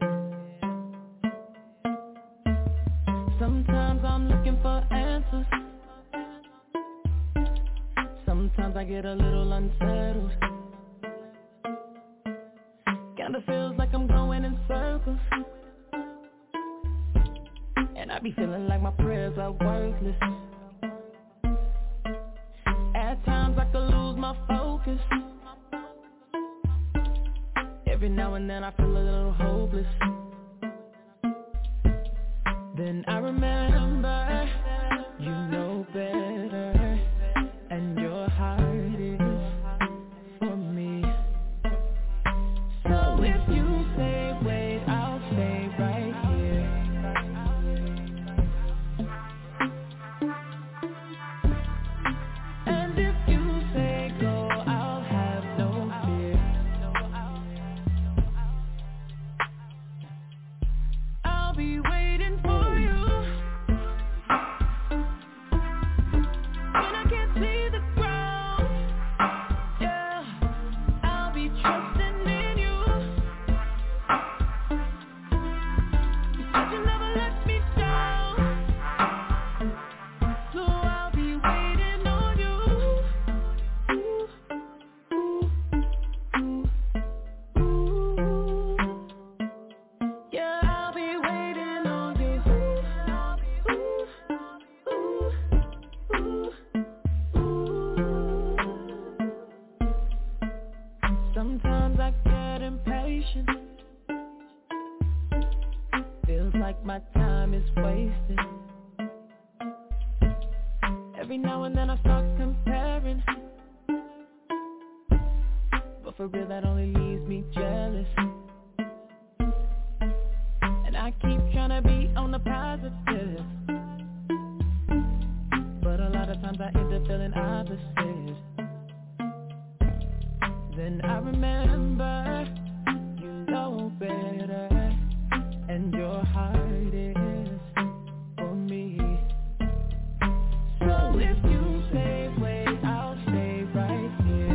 Sometimes I'm looking for answers. Sometimes I get a little unsettled. Kinda feels like I'm going in circles, and I be feeling like my prayers are worthless. At times I could lose my focus. Every now and then I feel a little hopeless. Then I remember, you know better, and your heart is for me. So if you say wait, I'll stay right here. And if you say go, I'll have no fear. I'll be waiting for you. When I can't see the ground, yeah, I'll be trusting in you. You said you never let me down, so I'll be waiting on you. Ooh, ooh, ooh. Yeah, I'll be waiting on you. Ooh, ooh, ooh, ooh. Sometimes I get impatient. Feels like my time is wasted. Every now and then I start comparing, but for real that only leaves me jealous. And I keep trying to be on the positive, but a lot of times I end up feeling opposite. Then I remember, you know better, and your heart is for me. So if you say wait, I'll stay right here.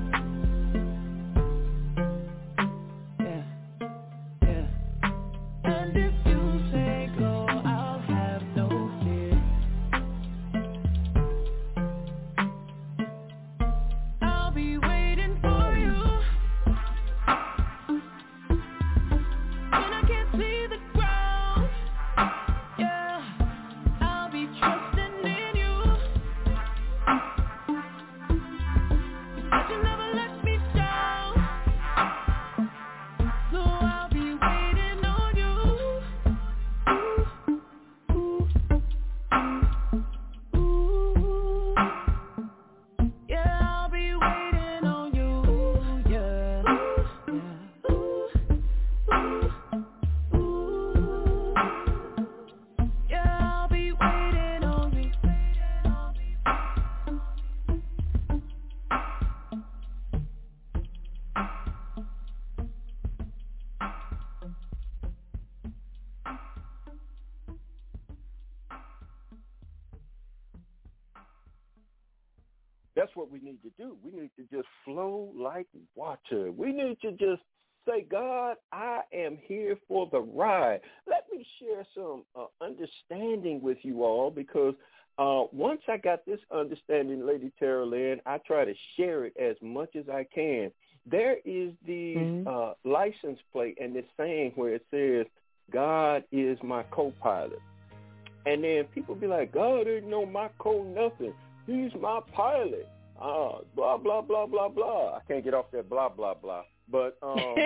Yeah, yeah. And if you say go, I'll have no fear. I'll be waiting for you. When I can't see the ground, yeah, I'll be trusting in you. You said you never let me down, so I'll be waiting on you. Ooh, ooh, ooh. Yeah, I'll be waiting on you. Yeah, yeah. Ooh, ooh, ooh. Yeah, I'll be waiting on you. That's what we need to do. We need to just flow like water. We need to just say, God, I am here for the ride. Let me share some uh, understanding with you all, because uh, once I got this understanding, Lady Tara Lynn, I try to share it as much as I can. There is the mm-hmm. uh, license plate and this saying where it says, God is my co-pilot. And then people be like, God ain't no my co-nothing. He's my pilot. Uh, blah, blah, blah, blah, blah. I can't get off that blah, blah, blah. But um,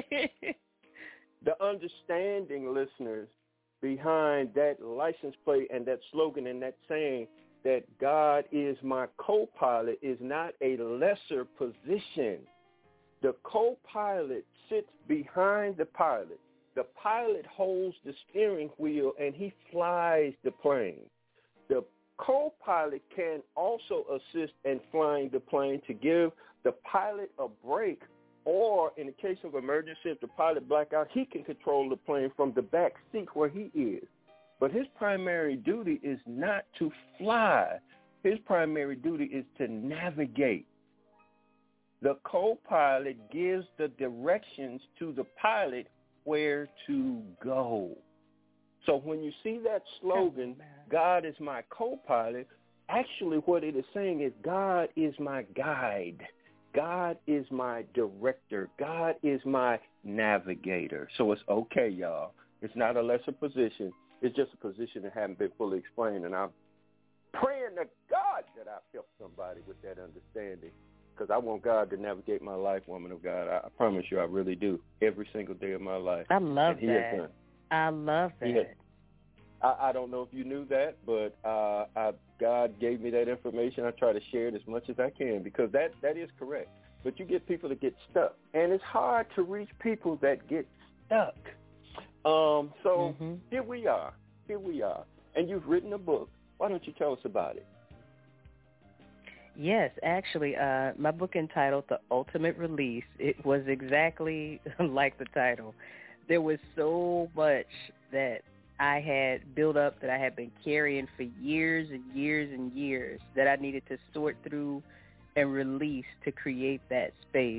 the understanding, listeners, behind that license plate and that slogan and that saying that God is my co-pilot is not a lesser position. The co-pilot sits behind the pilot. The pilot holds the steering wheel and he flies the plane. The co-pilot can also assist in flying the plane to give the pilot a break, or in the case of emergency, if the pilot black out, he can control the plane from the back seat where he is. But his primary duty is not to fly. His primary duty is to navigate. The co-pilot gives the directions to the pilot where to go. So when you see that slogan, God is my co-pilot, actually what it is saying is God is my guide. God is my director. God is my navigator. So it's okay, y'all. It's not a lesser position. It's just a position that hasn't been fully explained. And I'm praying to God that I help somebody with that understanding, because I want God to navigate my life, woman of God. I, I promise you, I really do, every single day of my life. I love and he that. Has done. I love that. Has, I, I don't know if you knew that, but uh, I, God gave me that information. I try to share it as much as I can, because that, that is correct. But you get people that get stuck, and it's hard to reach people that get stuck. Um, so mm-hmm. here we are. Here we are. And you've written a book. Why don't you tell us about it? Yes, actually, uh, my book entitled The Ultimate Release, it was exactly like the title. There was so much that I had built up, that I had been carrying for years and years and years, that I needed to sort through and release to create that space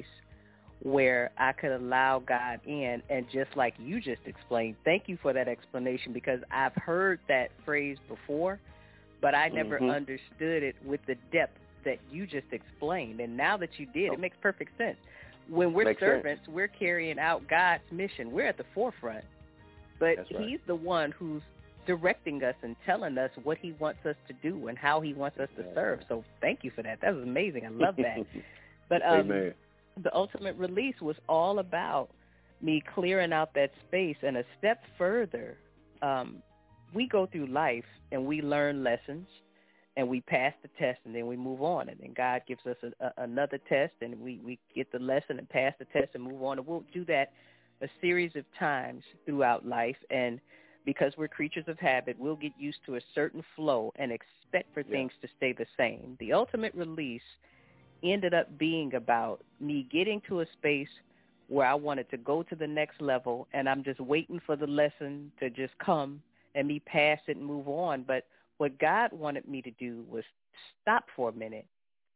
where I could allow God in. And just like you just explained, thank you for that explanation, because I've heard that phrase before, but I never mm-hmm. understood it with the depth that you just explained. And now that you did, it makes perfect sense. When we're makes servants, sense. We're carrying out God's mission. We're at the forefront. But right. he's the one who's directing us and telling us what he wants us to do and how he wants us to serve. So thank you for that. That was amazing. I love that. But um, Amen. The Ultimate Release was all about me clearing out that space. And a step further, um, we go through life and we learn lessons, and we pass the test, and then we move on. And then God gives us a, a, another test, and we, we get the lesson and pass the test and move on. And we'll do that a series of times throughout life. And because we're creatures of habit, we'll get used to a certain flow and expect for yeah. things to stay the same. The Ultimate Release ended up being about me getting to a space where I wanted to go to the next level, and I'm just waiting for the lesson to just come and me pass it and move on. But what God wanted me to do was stop for a minute,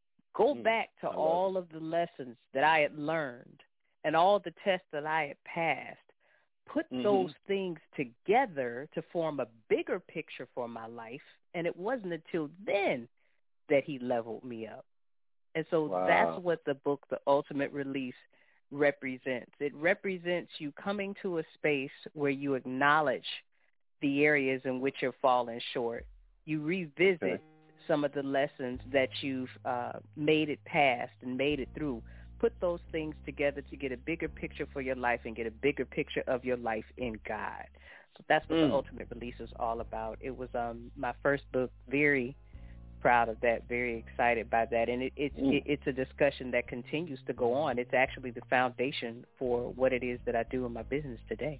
go mm, back to all of the lessons that I had learned and all the tests that I had passed, put mm-hmm. those things together to form a bigger picture for my life. And it wasn't until then that he leveled me up. And so wow. that's what the book, The Ultimate Release, represents. It represents you coming to a space where you acknowledge the areas in which you're falling short. You revisit okay. some of the lessons that you've uh, made it past and made it through. Put those things together to get a bigger picture for your life and get a bigger picture of your life in God. So that's what mm. the Ultimate Release is all about. It was um, my first book. Very proud of that, very excited by that. And it, it, mm. it, it's a discussion that continues to go on. It's actually the foundation for what it is that I do in my business today.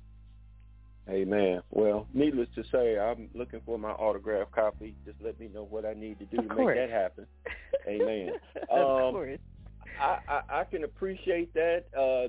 Amen. Well, needless to say, I'm looking for my autographed copy. Just let me know what I need to do of to course. make that happen. Amen. of um, course. I, I, I can appreciate that. Uh,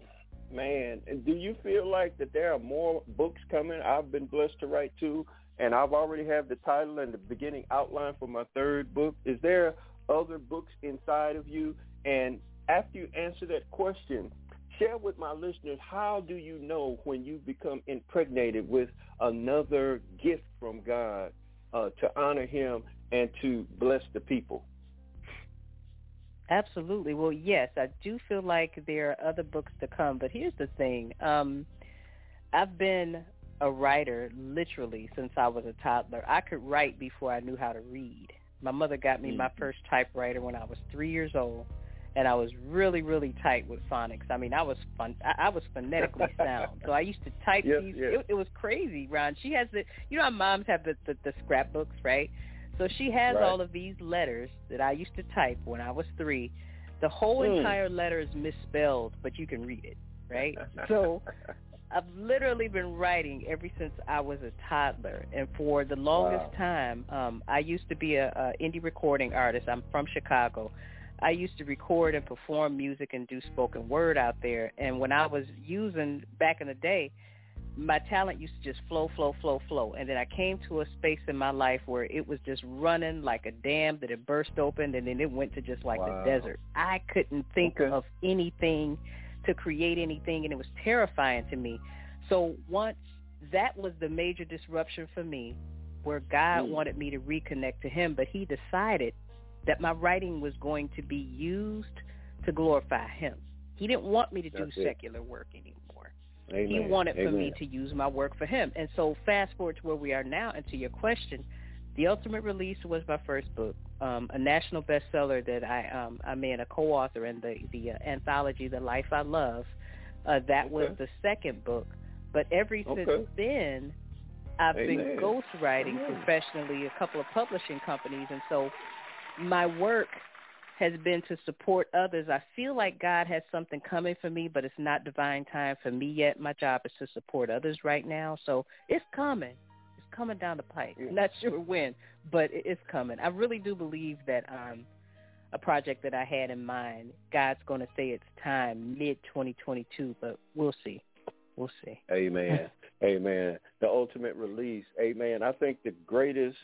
man, do you feel like that there are more books coming? I've been blessed to write two, and I've already have the title and the beginning outline for my third book. Is there other books inside of you? And after you answer that question, share with my listeners, how do you know when you become impregnated with another gift from God uh, to honor him and to bless the people? Absolutely. Well, yes, I do feel like there are other books to come, but here's the thing. Um, I've been a writer literally since I was a toddler. I could write before I knew how to read. My mother got me mm-hmm. my first typewriter when I was three years old, and I was really, really tight with phonics. I mean, I was fun. I, I was phonetically sound, so I used to type yes, these. Yes. It, it was crazy, Ron. She has the, you know, how moms have the, the, the scrapbooks, right? So she has right. all of these letters that I used to type when I was three. The whole mm. entire letter is misspelled, but you can read it, right? So I've literally been writing ever since I was a toddler, and for the longest wow. time, um, I used to be a, a indie recording artist. I'm from Chicago. I used to record and perform music and do spoken word out there, and when I was using, back in the day, my talent used to just flow, flow, flow, flow, and then I came to a space in my life where it was just running like a dam that had burst open, and then it went to just like wow. the desert. I couldn't think okay. of anything to create anything, and it was terrifying to me. So once that was the major disruption for me, where God mm. wanted me to reconnect to him, but he decided that my writing was going to be used to glorify him. He didn't want me to do That's secular it. work anymore. Amen. He wanted Amen. for me to use my work for him. And so fast forward to where we are now, and to your question, The Ultimate Release was my first book, um, a national bestseller that I um, I made a co-author in the, the uh, anthology, The Life I Love. Uh, that okay. was the second book. But ever since okay. then, I've Amen. been ghostwriting Amen. professionally, a couple of publishing companies. And so my work has been to support others. I feel like God has something coming for me, but it's not divine time for me yet. My job is to support others right now. So it's coming. It's coming down the pipe. I'm not sure when, but it's coming. I really do believe that um, a project that I had in mind, God's going to say it's time, mid twenty twenty-two, but we'll see. We'll see. Amen. Amen. The Ultimate Release. Amen. I think the greatest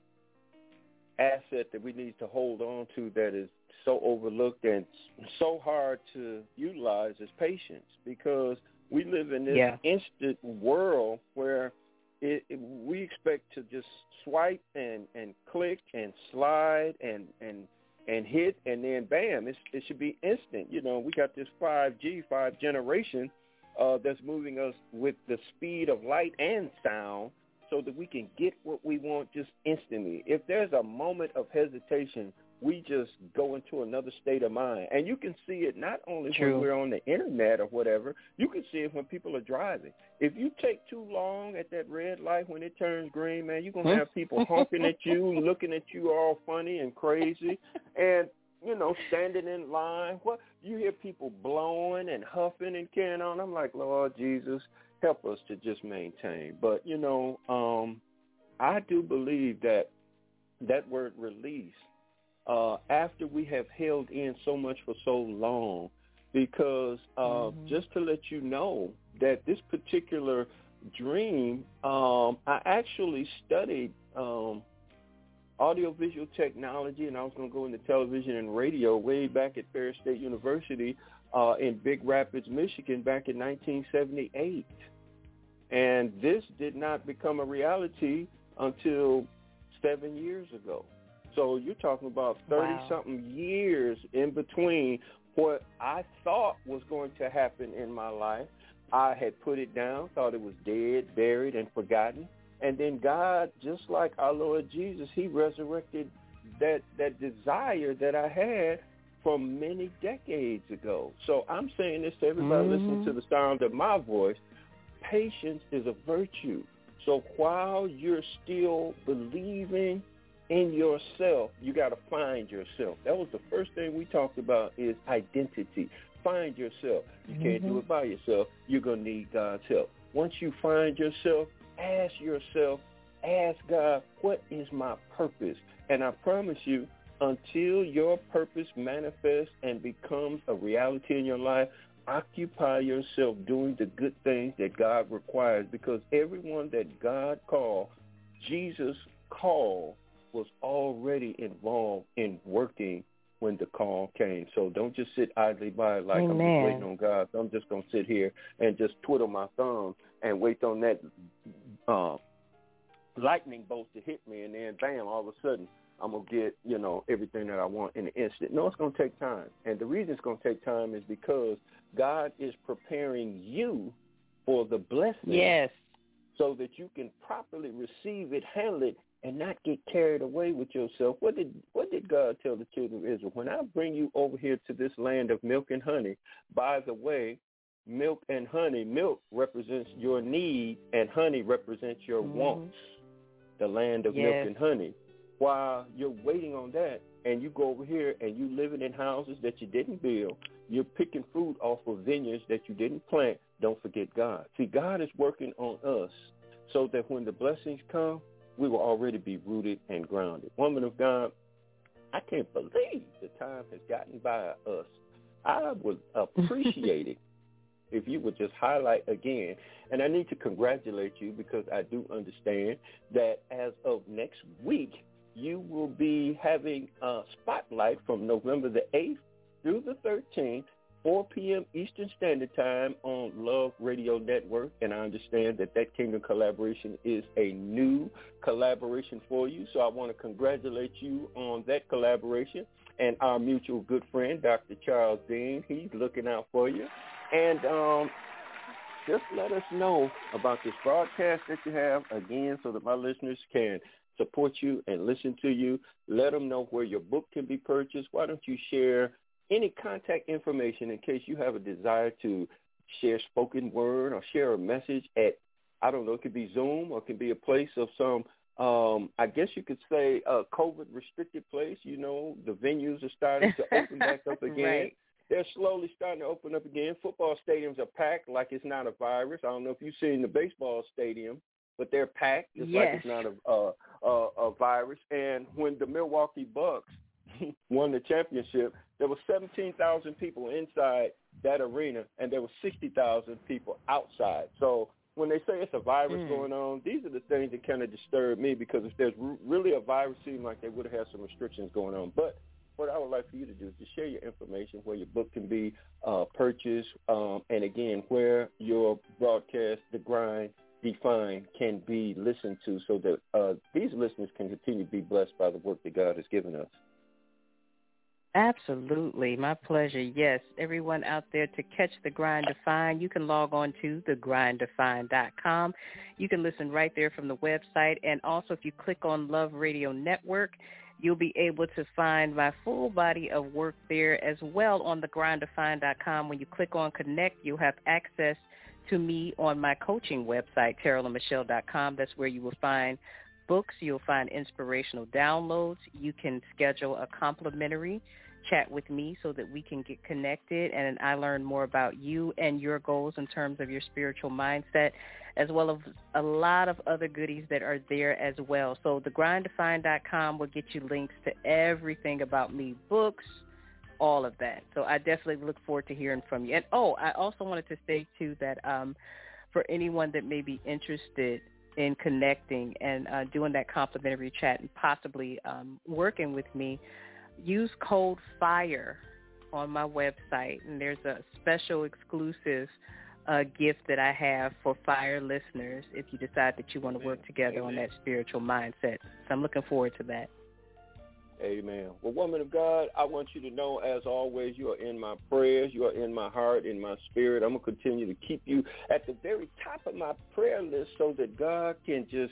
asset that we need to hold on to that is so overlooked and so hard to utilize is patience, because we live in this yeah. instant world where it, it, we expect to just swipe and, and click and slide and, and and hit, and then bam, it's, it should be instant. You know, we got this five G, five generation uh, that's moving us with the speed of light and sound so that we can get what we want just instantly. If there's a moment of hesitation, we just go into another state of mind. And you can see it not only True. when we're on the internet or whatever, you can see it when people are driving. If you take too long at that red light when it turns green, man, you're going to have people honking at you, looking at you all funny and crazy, and, you know, standing in line. What you hear people blowing and huffing and carrying on. I'm like, Lord Jesus, help us to just maintain. But, you know, um, I do believe that that word release, Uh, after we have held in so much for so long, because uh, mm-hmm. just to let you know that this particular dream, um, I actually studied um, audiovisual technology, and I was going to go into television and radio way back at Ferris State University uh, in Big Rapids, Michigan, back in nineteen seventy-eight. And this did not become a reality until seven years ago. So you're talking about thirty-something wow. years in between what I thought was going to happen in my life. I had put it down, thought it was dead, buried, and forgotten. And then God, just like our Lord Jesus, he resurrected that, that desire that I had from many decades ago. So I'm saying this to everybody mm-hmm. listening to the sound of my voice. Patience is a virtue. So while you're still believing in yourself, you got to find yourself. That was the first thing we talked about, is identity. Find yourself. You mm-hmm. can't do it by yourself. You're going to need God's help. Once you find yourself, ask yourself, ask God, what is my purpose? And I promise you, until your purpose manifests and becomes a reality in your life, occupy yourself doing the good things that God requires, because everyone that God called, Jesus called, was already involved in working when the call came. So don't just sit idly by like Amen. I'm just waiting on God. So I'm just going to sit here and just twiddle my thumbs and wait on that uh, lightning bolt to hit me, and then, bam, all of a sudden, I'm going to get, you know, everything that I want in an instant. No, it's going to take time. And the reason it's going to take time is because God is preparing you for the blessing. Yes. So that you can properly receive it, handle it, and not get carried away with yourself. What did what did God tell the children of Israel? When I bring you over here to this land of milk and honey, by the way, milk and honey, milk represents your need, and honey represents your mm-hmm. wants, the land of yes. milk and honey. While you're waiting on that, and you go over here and you living in houses that you didn't build, you're picking fruit off of vineyards that you didn't plant, don't forget God. See, God is working on us so that when the blessings come, we will already be rooted and grounded. Woman of God, I can't believe the time has gotten by us. I would appreciate it if you would just highlight again. And I need to congratulate you because I do understand that as of next week, you will be having a spotlight from November the eighth through the thirteenth, four p.m. Eastern Standard Time on Love Radio Network. And I understand that that Kingdom Collaboration is a new collaboration for you. So I want to congratulate you on that collaboration. And our mutual good friend, Doctor Charles Dean, he's looking out for you. And um, just let us know about this broadcast that you have, again, so that my listeners can support you and listen to you. Let them know where your book can be purchased. Why don't you share any contact information in case you have a desire to share spoken word or share a message at, I don't know, it could be Zoom or it could be a place of some, um, I guess you could say a COVID-restricted place. You know, the venues are starting to open back up again. Right. They're slowly starting to open up again. Football stadiums are packed like it's not a virus. I don't know if you've seen the baseball stadium, but they're packed just yes. like it's not a, a, a, a virus. And when the Milwaukee Bucks won the championship, there were seventeen thousand people inside that arena, and there were sixty thousand people outside. So when they say it's a virus mm. going on, these are the things that kind of disturb me, because if there's r- really a virus, it seems like they would have had some restrictions going on. But what I would like for you to do is to share your information, where your book can be uh, purchased, um, and, again, where your broadcast, The Grind Defined, can be listened to, so that uh, these listeners can continue to be blessed by the work that God has given us. Absolutely. My pleasure. Yes. Everyone out there, to catch The Grind Defined, you can log on to the grind defined dot com. You can listen right there from the website. And also, if you click on Love Radio Network, you'll be able to find my full body of work there as well on the grind defined dot com. When you click on Connect, you'll have access to me on my coaching website, terrell and michelle dot com. That's where you will find books. You'll find inspirational downloads. You can schedule a complimentary chat with me so that we can get connected and I learn more about you and your goals in terms of your spiritual mindset, as well as a lot of other goodies that are there as well. So the grind defined dot com will get you links to everything about me, books, all of that. So I definitely look forward to hearing from you. And, oh, I also wanted to say, too, that um, for anyone that may be interested in connecting and uh, doing that complimentary chat and possibly um, working with me, use code FIRE on my website, and there's a special exclusive uh, gift that I have for FIRE listeners if you decide that you want to work together Amen. On that spiritual mindset. So I'm looking forward to that. Amen. Well, woman of God, I want you to know, as always, you are in my prayers. You are in my heart, in my spirit. I'm going to continue to keep you at the very top of my prayer list so that God can just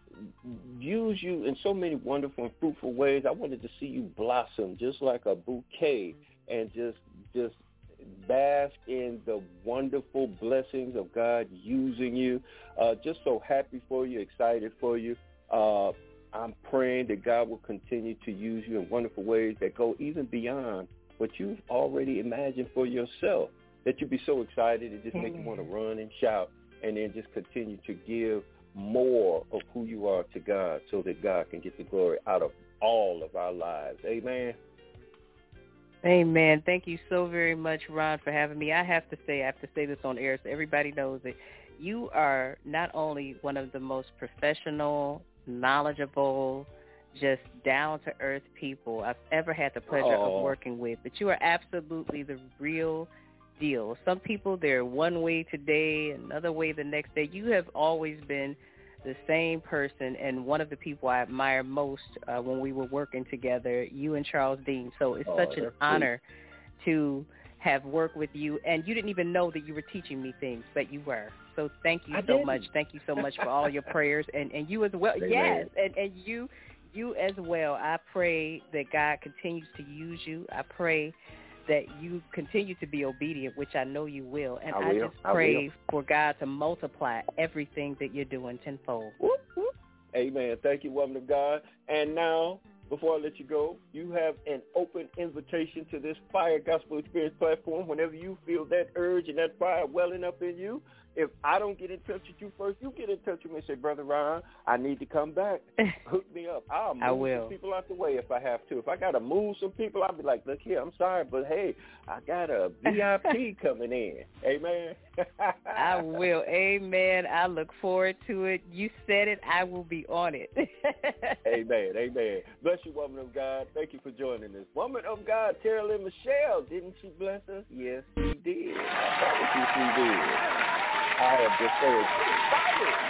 use you in so many wonderful and fruitful ways. I wanted to see you blossom just like a bouquet and just just bask in the wonderful blessings of God using you. Uh, just so happy for you, excited for you. Uh, I'm praying that God will continue to use you in wonderful ways that go even beyond what you've already imagined for yourself, that you'll be so excited it just Amen. Make you want to run and shout, and then just continue to give more of who you are to God so that God can get the glory out of all of our lives. Amen. Amen. Thank you so very much, Ron, for having me. I have to say, I have to say this on air so everybody knows that you are not only one of the most professional, knowledgeable, just down-to-earth people I've ever had the pleasure oh. of working with. But you are absolutely the real deal. Some people, they're one way today, another way the next day. You have always been the same person, and one of the people I admire most uh, when we were working together, you and Charles Dean. So it's oh, such an honor sweet. to have worked with you, and you didn't even know that you were teaching me things, but you were. So thank you I so didn't. much. Thank you so much for all your prayers, and, and you as well. Amen. Yes, and, and you you as well. I pray that God continues to use you. I pray that you continue to be obedient, which I know you will. And I, I will. just I pray will. for God to multiply everything that you're doing tenfold. Whoop, whoop. Amen. Thank you, woman of God. And now, before I let you go, you have an open invitation to this Fire Gospel Experience platform. Whenever you feel that urge and that fire welling up in you, if I don't get in touch with you first, you get in touch with me and say, Brother Ron, I need to come back. Hook me up. I'll move I will. some people out the way if I have to. If I got to move some people, I'll be like, look here, I'm sorry, but hey, I got a V I P coming in. Amen. I will. Amen. I look forward to it. You said it. I will be on it. Amen. Amen. Bless you, woman of God. Thank you for joining us. Woman of God, Carolyn Michelle, didn't she bless us? Yes, she did. I promise you she did. I am just so excited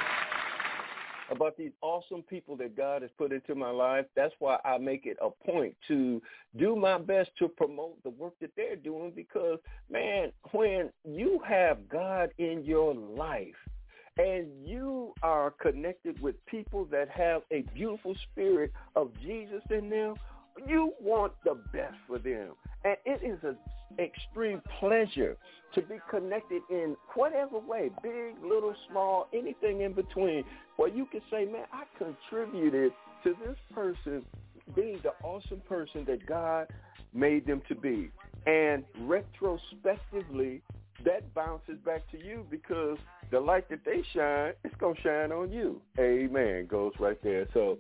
about these awesome people that God has put into my life. That's why I make it a point to do my best to promote the work that they're doing because, man, when you have God in your life and you are connected with people that have a beautiful spirit of Jesus in them, you want the best for them. And it is an extreme pleasure to be connected in whatever way, big, little, small, anything in between, where you can say, man, I contributed to this person being the awesome person that God made them to be. And retrospectively, that bounces back to you because the light that they shine, it's going to shine on you. Amen. Goes right there. So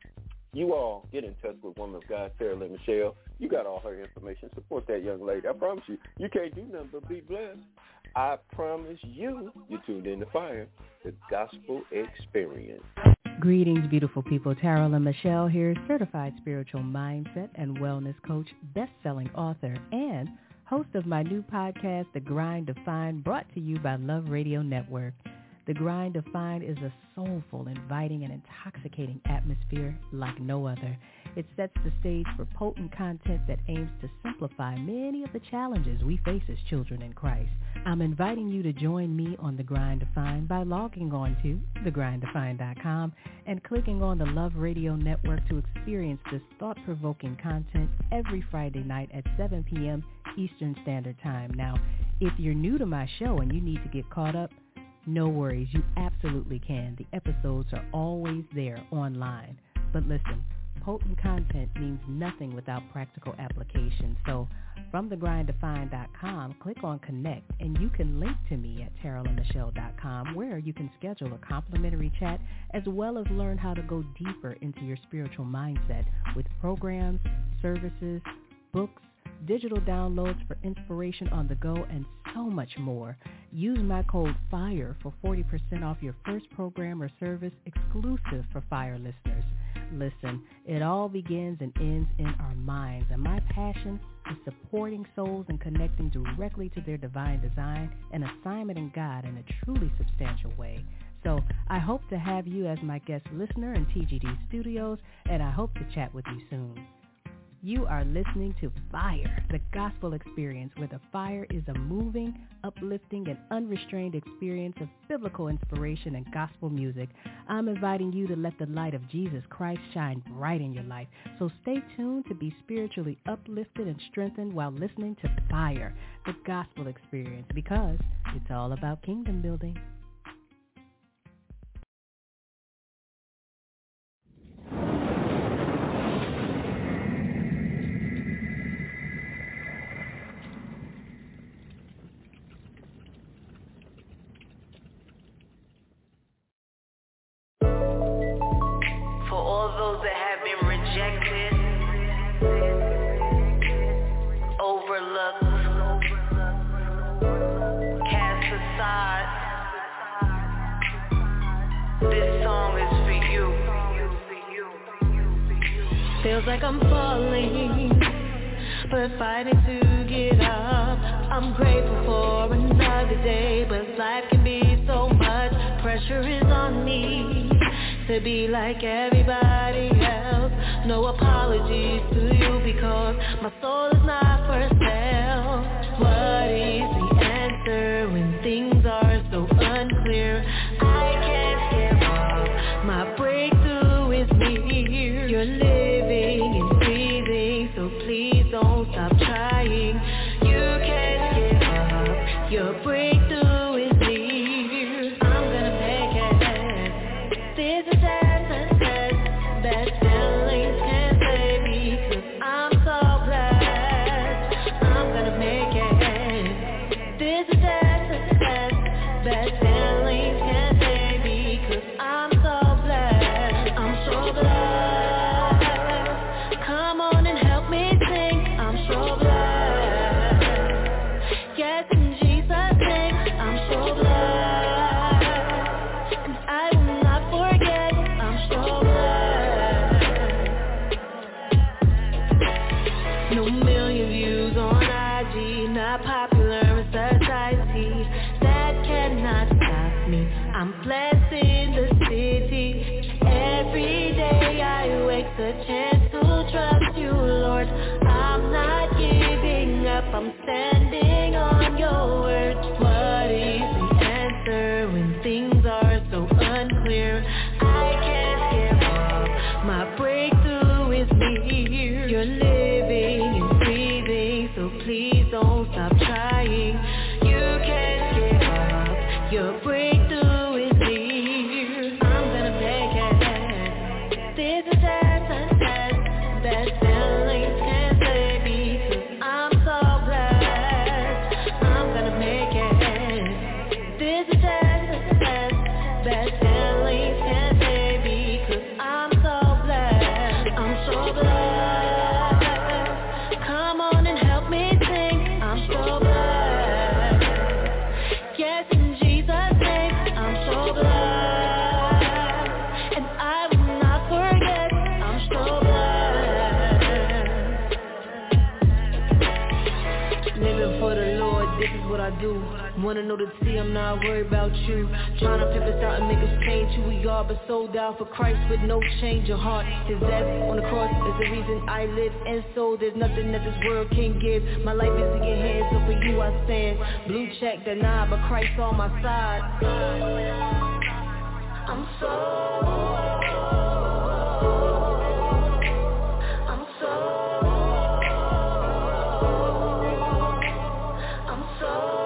you all get in touch with woman of God, Carolyn Michelle. You got all her information. Support that young lady. I promise you, you can't do nothing but be blessed. I promise you, you tuned in to Fire, the Gospel Experience. Greetings, beautiful people. Carolyn Michelle here, certified spiritual mindset and wellness coach, best-selling author, and host of my new podcast, The Grind to Find, brought to you by Love Radio Network. The Grind to Find is a soulful, inviting, and intoxicating atmosphere like no other. It sets the stage for potent content that aims to simplify many of the challenges we face as children in Christ. I'm inviting you to join me on The Grind to Find by logging on to the grind to find dot com and clicking on the Love Radio Network to experience this thought-provoking content every Friday night at seven p.m. Eastern Standard Time. Now, if you're new to my show and you need to get caught up, no worries, you absolutely can. The episodes are always there online. But listen, potent content means nothing without practical application. So from the grind to find dot com, click on Connect, and you can link to me at carolyn michelle dot com, where you can schedule a complimentary chat as well as learn how to go deeper into your spiritual mindset with programs, services, books, digital downloads for inspiration on the go, and so much more. Use my code FIRE for forty percent off your first program or service exclusive for FIRE listeners. Listen, it all begins and ends in our minds, and my passion is supporting souls and connecting directly to their divine design and assignment in God in a truly substantial way. So I hope to have you as my guest listener in T G D Studios, and I hope to chat with you soon. You are listening to Fire, the Gospel Experience, where the fire is a moving, uplifting, and unrestrained experience of biblical inspiration and gospel music. I'm inviting you to let the light of Jesus Christ shine bright in your life. So stay tuned to be spiritually uplifted and strengthened while listening to Fire, the Gospel Experience, because it's all about kingdom building. Feels like I'm falling, but fighting to get up. I'm grateful for another day, but life can be so much. Pressure is on me to be like everybody else. No apologies to you because my soul is not for sale. What is the answer when things are so unclear? I can't give up. My breakthrough is near. You're living and breathing, so please don't stop trying. You can't give up. Your breakthrough is near. I'm gonna make it. This is that, that, that feelings can't save me, 'cause I'm so blessed. I'm gonna make it. This is that, that, that feelings can't save me, 'cause I'm so blessed. I'm so blessed. Come on and help me sing. I'm so blessed. Yes, in Jesus' name, I'm so blessed. And I will not forget, I'm so blessed. No million views on I G, not popular in society. That cannot stop me. I'm blessed in the city. Every day I wake the chance to trust you, Lord. I'm not giving up. I'm standing on your word. What is the answer when things are so unclear? I can't give up. My breakthrough is near. You're living and breathing, so please don't stop trying. You can't give up. Your breakthrough is near. I'm gonna make it. This is that, that, that, that feelings can't save me, 'cause I'm so blessed. I'm gonna make it. This is that, that, that feelings can't save me, 'cause I'm so blessed. I'm so blessed. Come on and help me sing. I'm so blessed. Yes, in Jesus' name, I'm so blessed. And I will not forget, I'm so blessed. Living for the Lord, this is what I do. Wanna know the T, I'm not worried about you. Trying to pimp us out and make us change who we are, but sold out for Christ with no change of heart. His death on the cross is the reason I live, and so there's nothing that this world can give. My life is in your hands, so for you I stand. Blue check denied, but Christ on my side. I'm so I'm so I'm so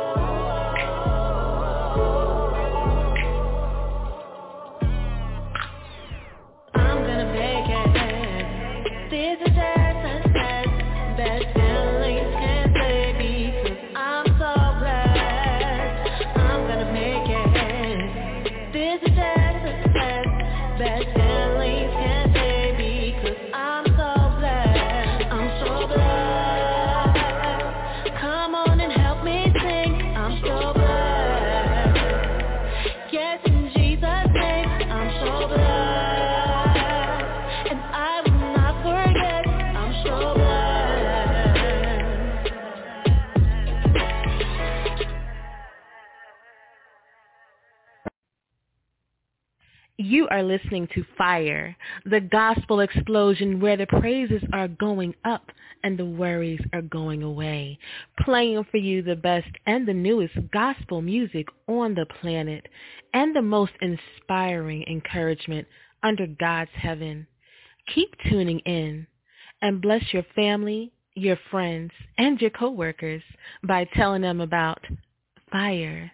I'm gonna make it. This is that, that, that, that feelings can't save me, 'cause I'm so blessed. I'm gonna make it. This is that, that, that, that feelings can't save me, 'cause I'm so blessed. I'm so blessed. Come on and help me sing. I'm so blessed. Yes, in Jesus' name, I'm so blessed. And I will not forget, I'm so blessed. You are listening to Fire, the gospel explosion where the praises are going up and the worries are going away. Playing for you the best and the newest gospel music on the planet and the most inspiring encouragement under God's heaven. Keep tuning in and bless your family, your friends, and your coworkers by telling them about Fire.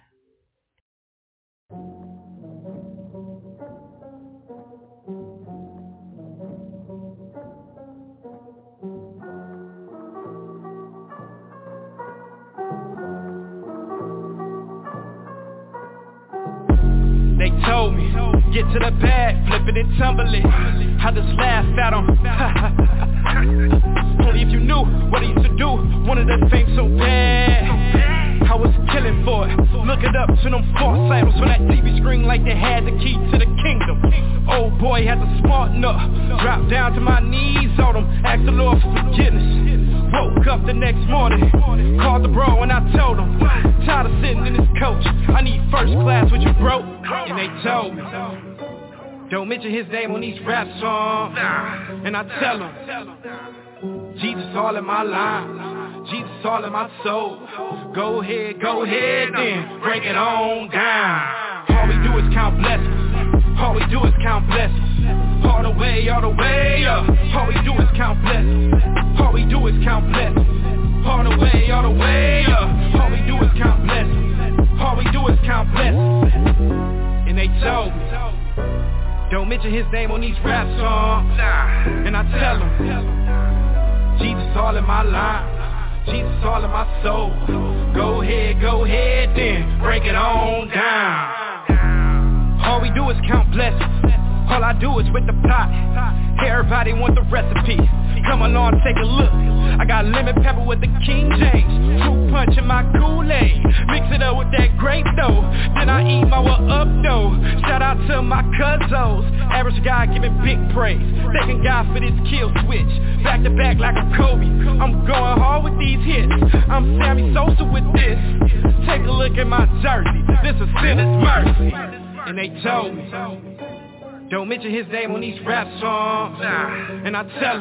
They told me, get to the bag, flip it and tumble it. I just laugh at them. Only if you knew what I used to do, wanted that fame so bad. I was killing for it. Look it up to them false idols on that T V screen like they had the key to the kingdom. Oh old boy had to smarten up. Dropped down to my knees on him, asked the Lord for forgiveness. Woke up the next morning, called the bro and I told him, tired of sitting in this coach, I need first class with you, bro. And they told me, don't mention his name on these rap songs. And I tell him, Jesus all in my life, Jesus all in my soul. Go ahead, go ahead then, break it on down. All we do is count blessings, all we do is count blessings. All the way, all the way up, all we do is count blessings. All we do is count blessings. All the way, all the way up, all we do is count blessings. All we do is count blessings. And they told me, don't mention his name on these rap songs. And I tell him, Jesus all in my life, Jesus all in my soul. Go ahead, go ahead then, break it on down. All we do is count blessings, all I do is with the pot. Everybody want the recipe, come along take a look. I got lemon pepper with the King James, fruit punch in my Kool-Aid, mix it up with that grape though, then I eat my one up though. Shout out to my cousins, average guy giving big praise, thanking God for this kill switch, back to back like a Kobe. I'm going hard with these hits, I'm Sammy Sosa with this. Take a look at my jersey, this is sinner's mercy. And they told me, don't mention his name on these rap songs. And I tell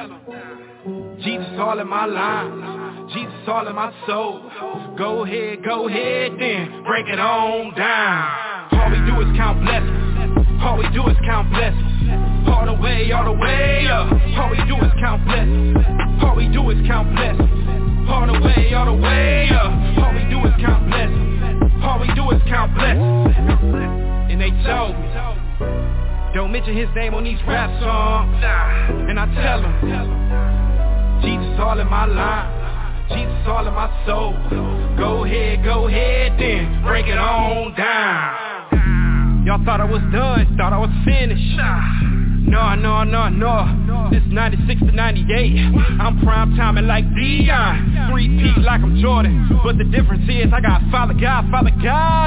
him, Jesus all in my life, Jesus all in my soul. Go ahead, go ahead then, break it on down. All we do is count blessings, all we do is count blessings. All the way, all the way up, all we do is count blessings. All we do is count blessings. All the way, all the way up, all we do is count blessings. All we do is count blessings. And they told me, don't mention his name on these rap songs. And I tell him, Jesus all in my life, Jesus all in my soul. Go ahead, go ahead then, break it on down. Y'all thought I was done, thought I was finished. No, no, no, no, this ninety-six to ninety-eight, I'm prime timing like Dion, three-peat like I'm Jordan, but the difference is I got Father God, Father God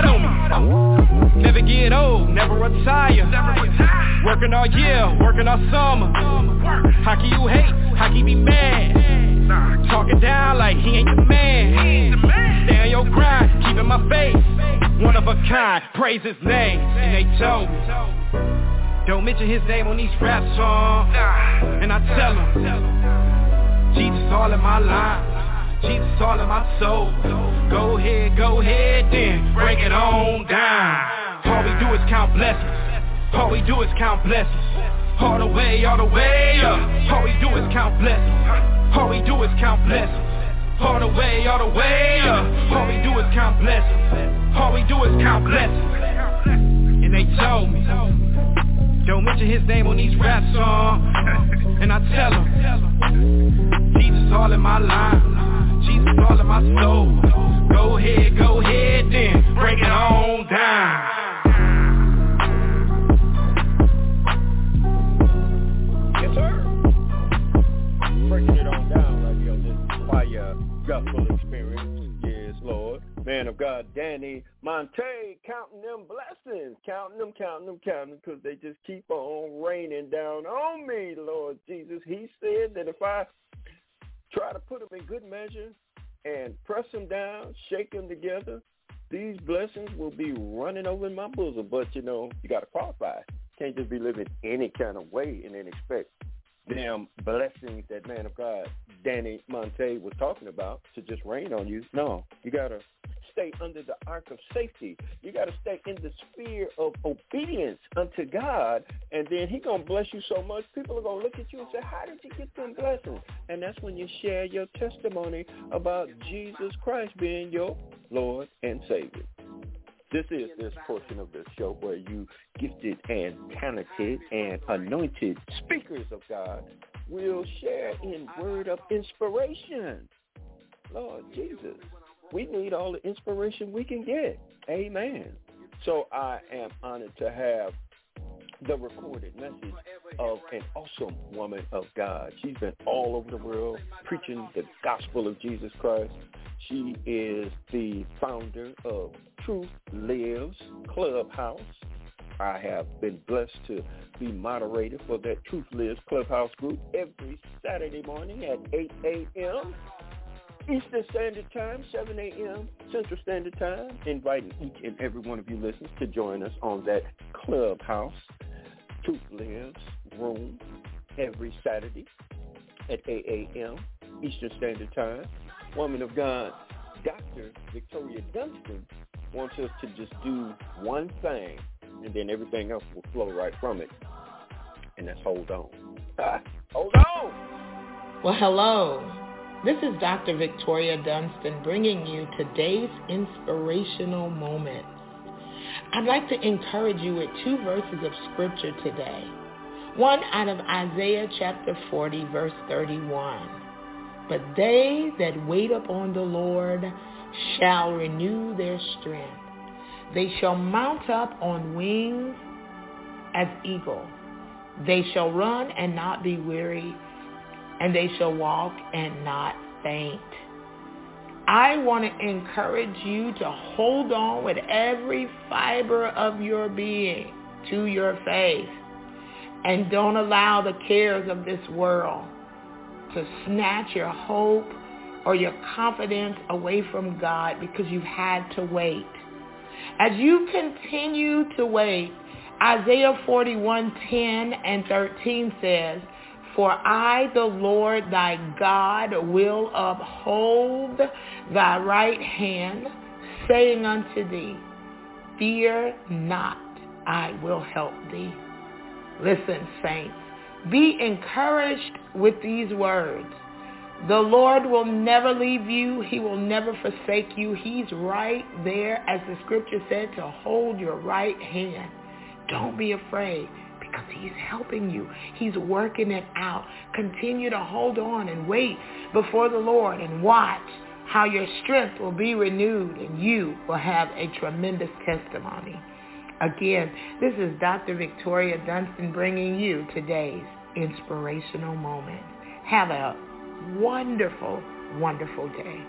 on me. Never get old, never retire, working all year, working all summer. How can you hate, how can you be mad, talking down like he ain't the man. Stay on your grind, keeping my faith, one of a kind, praise his name. And they told me, don't mention his name on these rap songs. And I tell him, Jesus all in my life, Jesus all in my soul. Go ahead, go ahead then, break it on down. All we do is count blessings, all we do is count blessings. All the way, all the way up, all we do is count blessings. All we do is count blessings. All the way, all the way up, all we do is count blessings. All we do is count blessings. And they told me, don't mention his name on these rap songs. And I tell him, Jesus all in my life, Jesus all in my soul. Go ahead, go ahead then, break it on down. Yes sir. Breaking it on down right here on this Fire Gospel Experience. Yes Lord. Man of God, Danny Monte, counting them blessings, counting them, counting them, counting them, because they just keep on raining down on me, Lord Jesus. He said that if I try to put them in good measure and press them down, shake them together, these blessings will be running over in my bosom. But, you know, you got to qualify. Can't just be living any kind of way and then expect them blessings that man of God, Danny Monte, was talking about to just rain on you. No, you got to stay under the ark of safety. You got to stay in the sphere of obedience unto God, and then he going to bless you so much, people are going to look at you and say, how did you get them blessings? And that's when you share your testimony about Jesus Christ being your Lord and Savior. This is this portion of the show where you gifted and talented and anointed speakers of God will share in word of inspiration. Lord Jesus, we need all the inspiration we can get. Amen. So I am honored to have the recorded message of an awesome woman of God. She's been all over the world preaching the gospel of Jesus Christ. She is the founder of Truth Lives Clubhouse, I have been blessed to be moderator for that Truth Lives Clubhouse group every Saturday morning at eight a.m. Eastern Standard Time, seven a.m. Central Standard Time, inviting each and every one of you listeners to join us on that Clubhouse Truth Lives room every Saturday at eight a.m. Eastern Standard Time. Woman of God, Doctor Victoria Dunston wants us to just do one thing, and then everything else will flow right from it. And that's hold on. Ah, hold on! Well, hello. This is Doctor Victoria Dunston bringing you today's inspirational moment. I'd like to encourage you with two verses of scripture today. One out of Isaiah chapter forty, verse thirty-one. But they that wait upon the Lord shall renew their strength. They shall mount up on wings as eagles. They shall run and not be weary, and they shall walk and not faint. I want to encourage you to hold on with every fiber of your being to your faith, and don't allow the cares of this world to snatch your hope or your confidence away from God because you've had to wait. As you continue to wait, Isaiah forty-one, ten and thirteen says, For I, the Lord thy God, will uphold thy right hand, saying unto thee, Fear not, I will help thee. Listen, saints, be encouraged with these words. The Lord will never leave you. He will never forsake you. He's right there, as the scripture said, to hold your right hand. Don't be afraid, because he's helping you. He's working it out. Continue to hold on and wait before the Lord and watch how your strength will be renewed and you will have a tremendous testimony. Again, this is Doctor Victoria Dunston bringing you today's inspirational moment. Have a wonderful, wonderful day.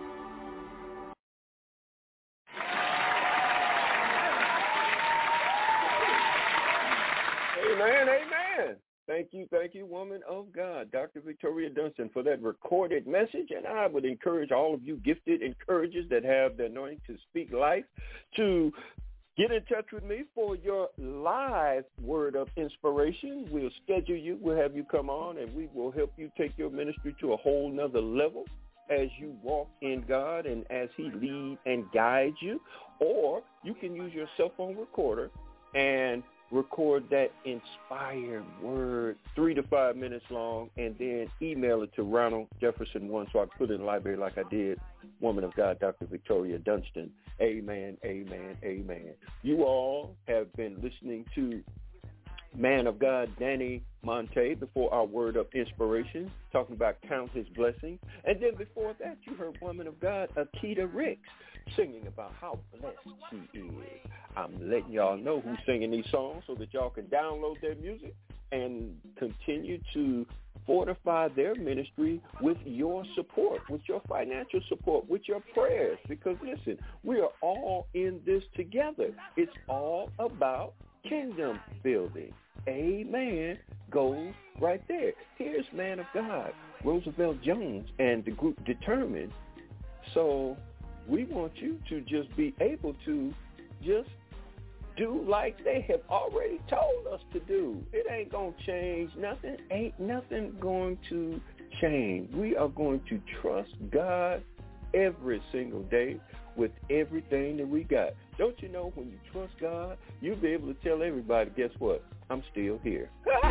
Amen, amen. Thank you, thank you, woman of God, Doctor Victoria Dunston, for that recorded message. And I would encourage all of you gifted encouragers that have the anointing to speak life to get in touch with me for your live word of inspiration. We'll schedule you. We'll have you come on, and we will help you take your ministry to a whole nother level as you walk in God and as he leads and guides you. Or you can use your cell phone recorder and record that inspired word, three to five minutes long, and then email it to Ronald Jefferson one so I can put it in the library like I did woman of God, Doctor Victoria Dunston. Amen, amen, amen. You all have been listening to man of God, Danny Monte, before our word of inspiration, talking about count his blessings. And then before that, you heard woman of God, Akita Ricks, singing about how blessed she is. I'm letting y'all know who's singing these songs so that y'all can download their music and continue to fortify their ministry with your support, with your financial support, with your prayers. Because, listen, we are all in this together. It's all about kingdom building. Amen goes right there. Here's man of God, Roosevelt Jones, and the group Determined. So we want you to just be able to just do like they have already told us to do. It ain't going to change nothing. Ain't nothing going to change. We are going to trust God every single day with everything that we got. Don't you know when you trust God, you'll be able to tell everybody, guess what? I'm still here.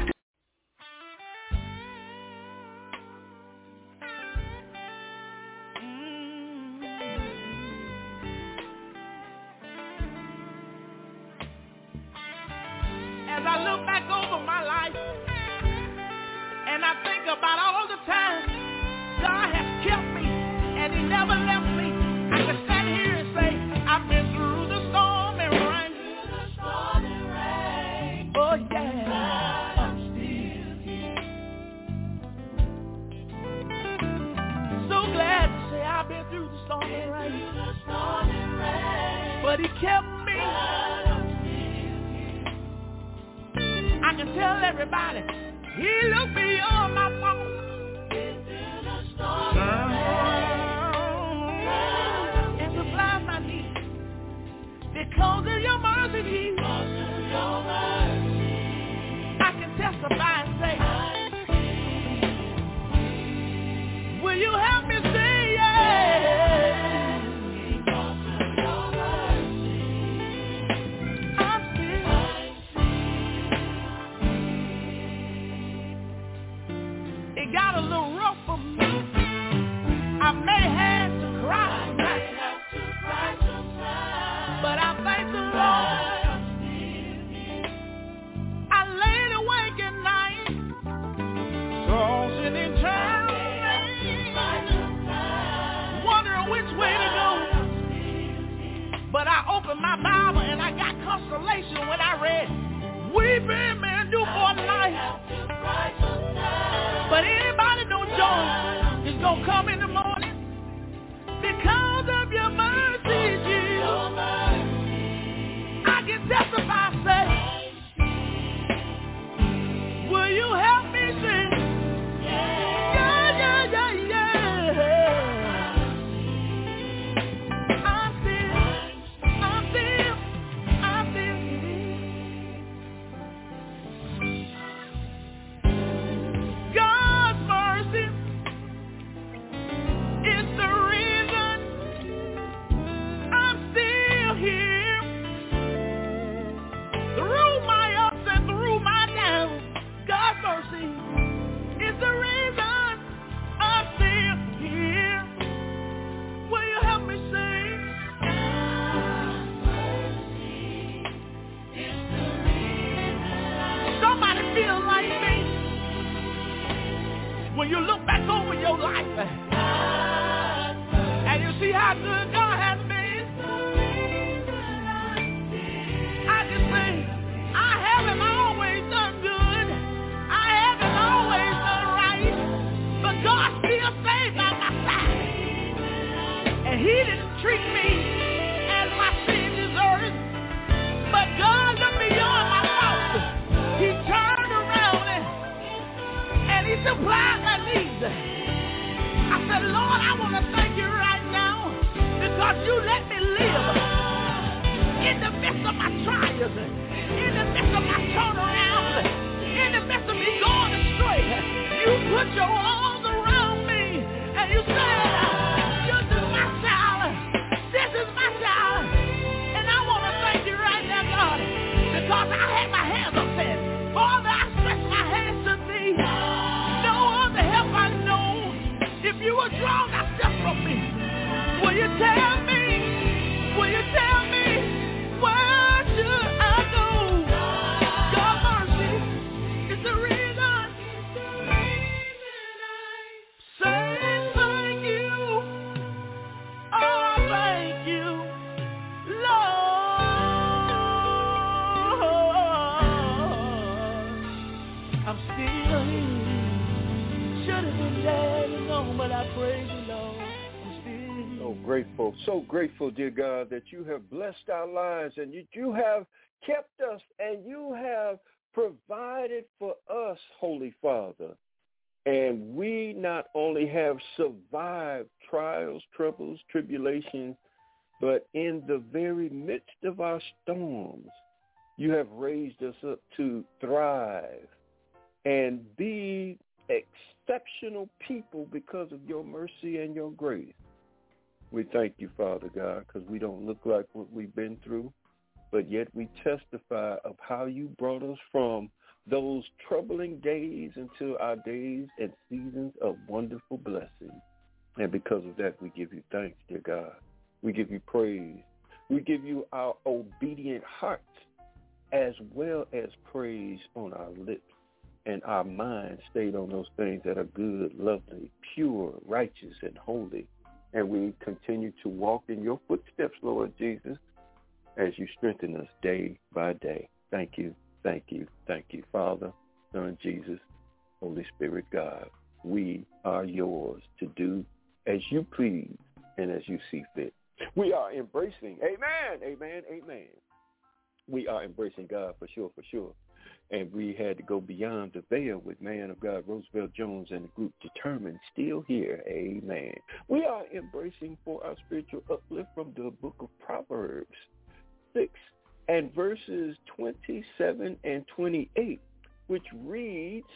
As I look back over my life and I think about all the times God has kept me and he never left me, I can stand here and say, I've been through the storm and rain. Through the storm and rain. Oh yeah. But I'm still here. So glad to say I've been through the storm and rain. Through the storm and rain. But he kept me. But I'm still here. to tell everybody, he looked beyond my fault. And supplies my needs. Because of your mercy, Jesus, I can testify and say, will you help me say yes? I'm still. It got a little rough for me. I may have to cry. But I thank the Lord. I laid awake at night, tossing and turning, wondering which way to go. But I opened my Bible and I got consolation when I read, weeping may endure for a night, but anybody know joy is gonna come in the morning because of your mercy, Jesus. I can testify, say, will you help me sing? Yeah, yeah, yeah, yeah. I'm still, I'm still, I'm still. God's mercy is the reason I'm still here. Through my ups and through my downs, God's mercy is the reason I'm still here. Will you help me sing? God's mercy is the reason. Somebody feel like me when you look back over your life and you see how good God has been. I can say, I haven't always done good. I haven't always done right. But God still stayed by my side. And he didn't treat me as my sin deserved. But God looked beyond my faults. He turned around and, and he supplied my needs. I said, Lord, I want to thank you right now because you let me live in the midst of my trials, in the midst of my turnaround, in the midst of me going astray. You put your arms around me and you said, this is my child, this is my child. And I want to thank you right now, God, because I had my hands up there. Father, I stretch my hands to thee. No other help I know. If you were drawn out just from me, will you tell me, will you tell me, where should I go? Your mercy is the reason. Say thank you. Oh, thank you, Lord. I'm still here. Should have been dead and gone, but I praise you, Lord. I'm still here. So grateful, so grateful, dear God, that you have blessed our lives and you, you have kept us and you have provided for us, Holy Father. And we not only have survived trials, troubles, tribulations, but in the very midst of our storms, you have raised us up to thrive and be exceptional people because of your mercy and your grace. We thank you, Father God, because we don't look like what we've been through, but yet we testify of how you brought us from those troubling days into our days and seasons of wonderful blessing. And because of that, we give you thanks, dear God. We give you praise. We give you our obedient hearts as well as praise on our lips and our minds stayed on those things that are good, lovely, pure, righteous, and holy. And we continue to walk in your footsteps, Lord Jesus, as you strengthen us day by day. Thank you, thank you, thank you, Father, Son, Jesus, Holy Spirit, God. We are yours to do as you please and as you see fit. We are embracing, amen, amen, amen. We are embracing God for sure, for sure. And we had to go beyond the veil with man of God, Roosevelt Jones, and the group Determined, still here. Amen. We are embracing for our spiritual uplift from the book of Proverbs six and verses twenty-seven and twenty-eight, which reads,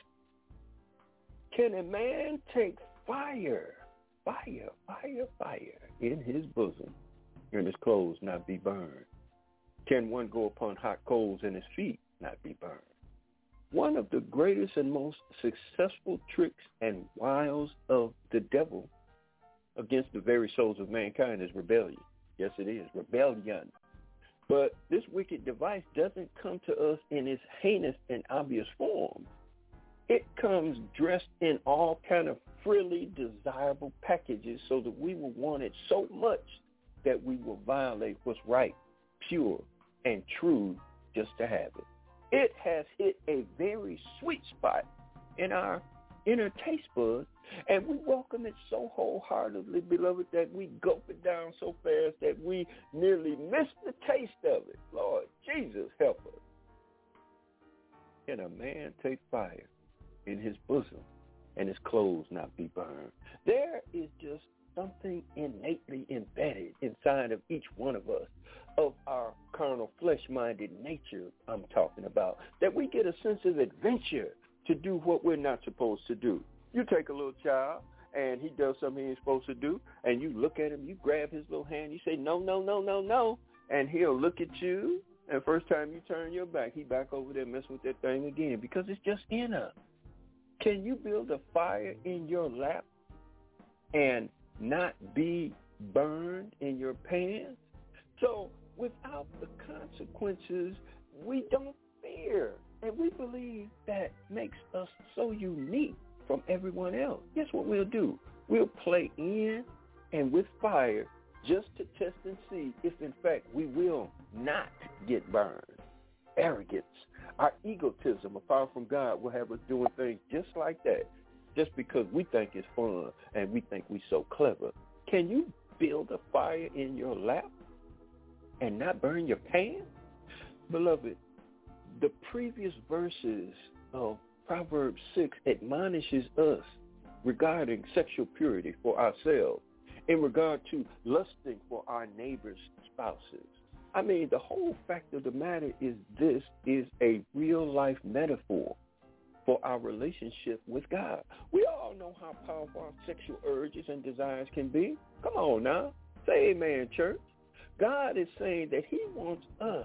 can a man take fire, fire, fire, fire in his bosom, and his clothes not be burned? Can one go upon hot coals and his feet not be burned? One of the greatest and most successful tricks and wiles of the devil against the very souls of mankind is rebellion. Yes, it is, rebellion. But this wicked device doesn't come to us in its heinous and obvious form. It comes dressed in all kind of frilly, desirable packages so that we will want it so much that we will violate what's right, pure, and true just to have it. It has hit a very sweet spot in our inner taste buds, and we welcome it so wholeheartedly, beloved, that we gulp it down so fast that we nearly miss the taste of it. Lord Jesus, help us. Can a man take fire in his bosom and his clothes not be burned? There is just something innately embedded inside of each one of us, of our carnal, flesh-minded nature I'm talking about, that we get a sense of adventure to do what we're not supposed to do. You take a little child, and he does something he ain't supposed to do, and you look at him, you grab his little hand, you say, no, no, no, no, no, and he'll look at you, and first time you turn your back, he back over there messing with that thing again, because it's just in us. Can you build a fire in your lap and not be burned in your pants? So without the consequences, we don't fear. And we believe that makes us so unique from everyone else. Guess what we'll do? We'll play in and with fire just to test and see if, in fact, we will not get burned. Arrogance, our egotism, apart from God, will have us doing things just like that, just because we think it's fun and we think we're so clever. Can you build a fire in your lap and not burn your pants? Beloved, the previous verses of Proverbs six admonishes us regarding sexual purity for ourselves in regard to lusting for our neighbor's spouses. I mean, the whole fact of the matter is this is a real-life metaphor for our relationship with God. We all know how powerful our sexual urges and desires can be. Come on now. Say amen, church. God is saying that he wants us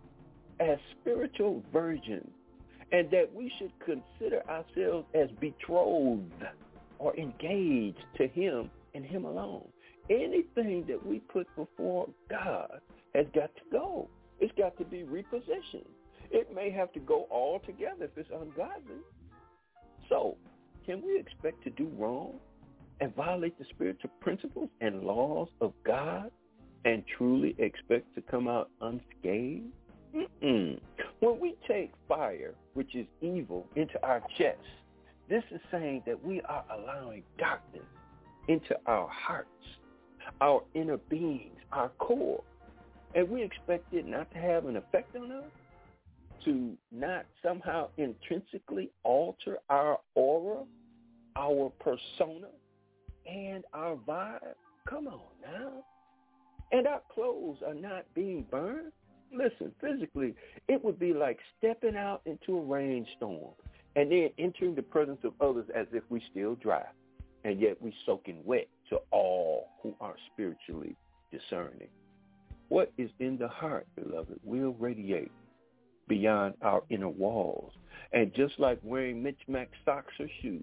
as spiritual virgins, and that we should consider ourselves as betrothed or engaged to him and him alone. Anything that we put before God has got to go. It's got to be repositioned. It may have to go altogether if it's ungodly. So, can we expect to do wrong and violate the spiritual principles and laws of God and truly expect to come out unscathed? Mm-mm. When we take fire, which is evil, into our chest, this is saying that we are allowing darkness into our hearts, our inner beings, our core. And we expect it not to have an effect on us, to not somehow intrinsically alter our aura, our persona, and our vibe. Come on now. And our clothes are not being burned. Listen, physically, it would be like stepping out into a rainstorm and then entering the presence of others as if we still dry, and yet we soaking wet to all who are spiritually discerning. What is in the heart, beloved, will radiate beyond our inner walls. And just like wearing mismatched socks or shoes,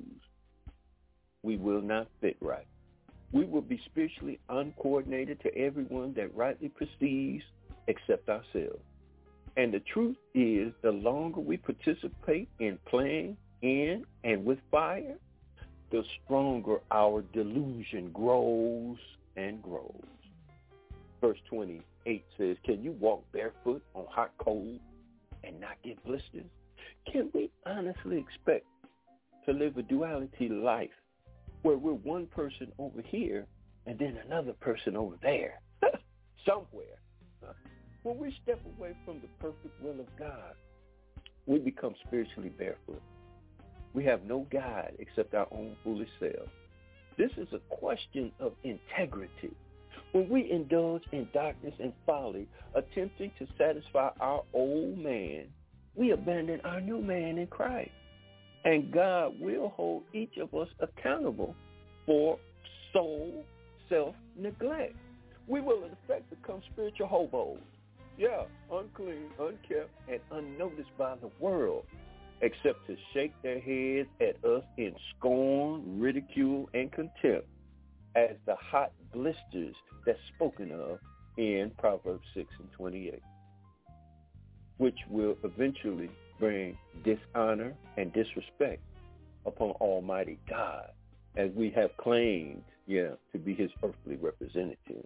we will not fit right. We will be spiritually uncoordinated to everyone that rightly perceives except ourselves. And the truth is, the longer we participate in playing in and with fire, the stronger our delusion grows and grows. Verse twenty-eight says, can you walk barefoot on hot coals and not get blisters? Can we honestly expect to live a duality life where we're one person over here and then another person over there, somewhere? When we step away from the perfect will of God, we become spiritually barefoot. We have no guide except our own foolish selves. This is a question of integrity. When we indulge in darkness and folly, attempting to satisfy our old man, we abandon our new man in Christ. And God will hold each of us accountable for soul self-neglect. We will, in effect, become spiritual hobos. Yeah, unclean, unkept, and unnoticed by the world, except to shake their heads at us in scorn, ridicule, and contempt as the hot blisters that's spoken of in Proverbs six and twenty-eight, which will eventually bring dishonor and disrespect upon Almighty God, as we have claimed, yeah, to be his earthly representative.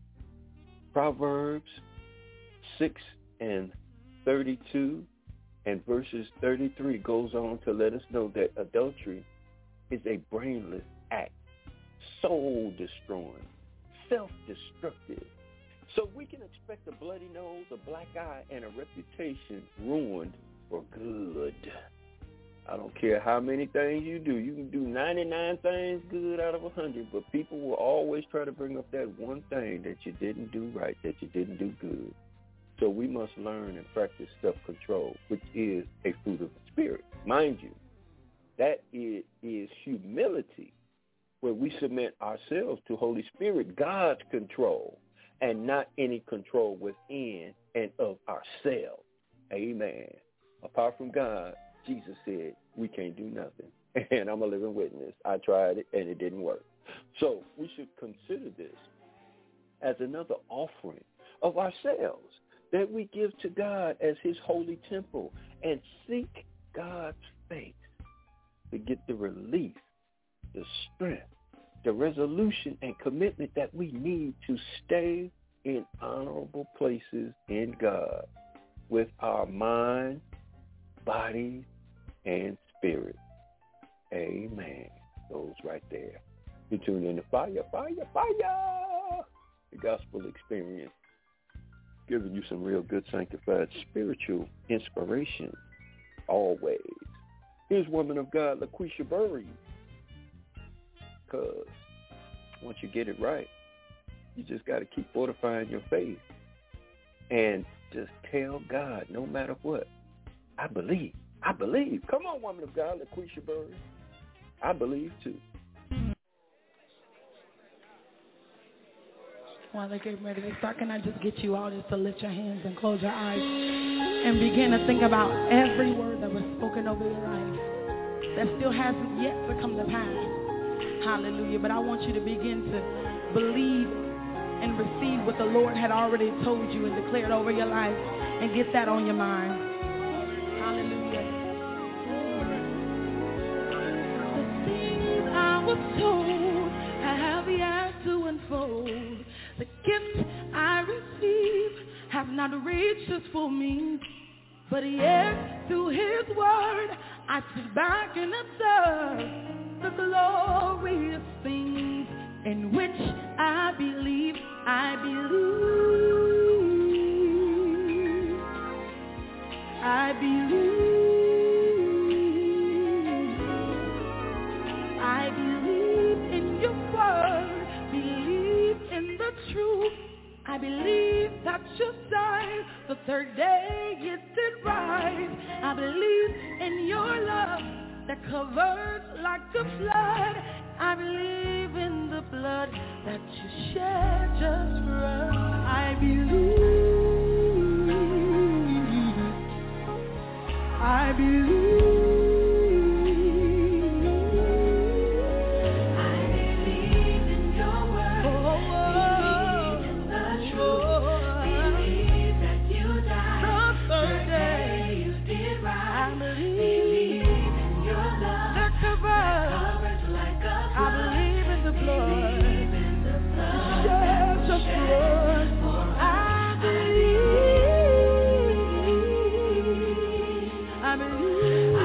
Proverbs six and thirty-two and verses thirty-three goes on to let us know that adultery is a brainless act, soul-destroying, self-destructive. So we can expect a bloody nose, a black eye, and a reputation ruined for good. I don't care how many things you do. You can do ninety-nine things good out of one hundred, but people will always try to bring up that one thing that you didn't do right, that you didn't do good. So we must learn and practice self-control, which is a fruit of the Spirit. Mind you, that is, is humility, where we submit ourselves to Holy Spirit, God's control, and not any control within and of ourselves. Amen. Apart from God, Jesus said, we can't do nothing. And I'm a living witness. I tried it, and it didn't work. So we should consider this as another offering of ourselves that we give to God as his holy temple, and seek God's face to get the relief, the strength, the resolution, and commitment that we need to stay in honorable places in God with our mind, body, and spirit. Amen. Those right there. You tune in to Fire, Fire, Fire, the Gospel Experience, giving you some real good sanctified spiritual inspiration always. Here's woman of God, LaQuisha Burry. Because once you get it right, you just got to keep fortifying your faith and just tell God, no matter what, I believe. I believe. Come on, woman of God, LaQuisha Burry. I believe too. While they're getting ready to start, can I just get you all just to lift your hands and close your eyes and begin to think about every word that was spoken over your life that still hasn't yet to come to pass. Hallelujah. But I want you to begin to believe and receive what the Lord had already told you and declared over your life, and get that on your mind. Hallelujah. The things I was told I have yet to unfold. The gifts I receive have not reached its full means, but yet through his word I sit back and observe the glorious things in which I believe, I believe, I believe, I believe in your word, believe in the truth. I believe that you died the third day you did rise. I believe in your love that covers like a flood. I believe in the blood that you shed just for us. I believe, I believe. I believe,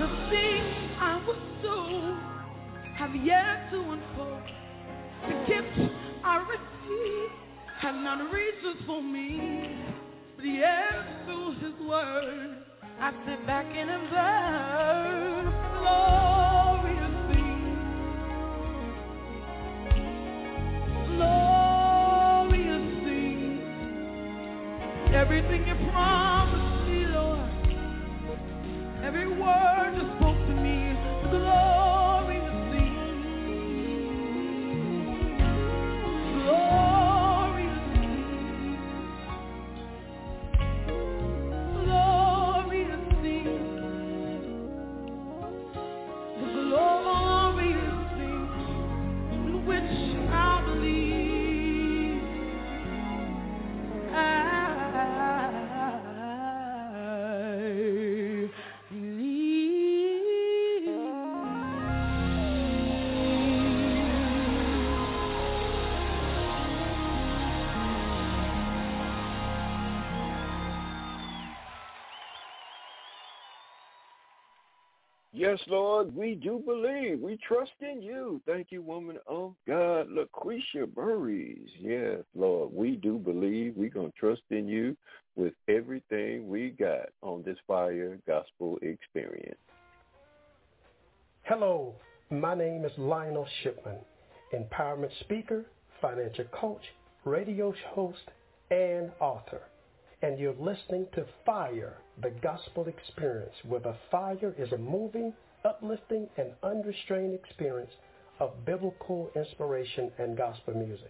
the things I was told have yet to unfold. The gifts I received have not reached for me, but yet through His word I sit back and observe glorious things, glorious things. Everything You promised me, Lord, every word You spoke to me, glorious things, glorious things, glorious things, the glorious things in which I believe. I Yes, Lord, we do believe. We trust in You. Thank you, woman of God, LaQuisha Burries. Yes, Lord, we do believe. We're going to trust in You with everything we got on this Fire Gospel Experience. Hello, my name is Lionel Shipman, empowerment speaker, financial coach, radio host, and author. And you're listening to Fire, the Gospel Experience, where the fire is a moving, uplifting, and unrestrained experience of biblical inspiration and gospel music.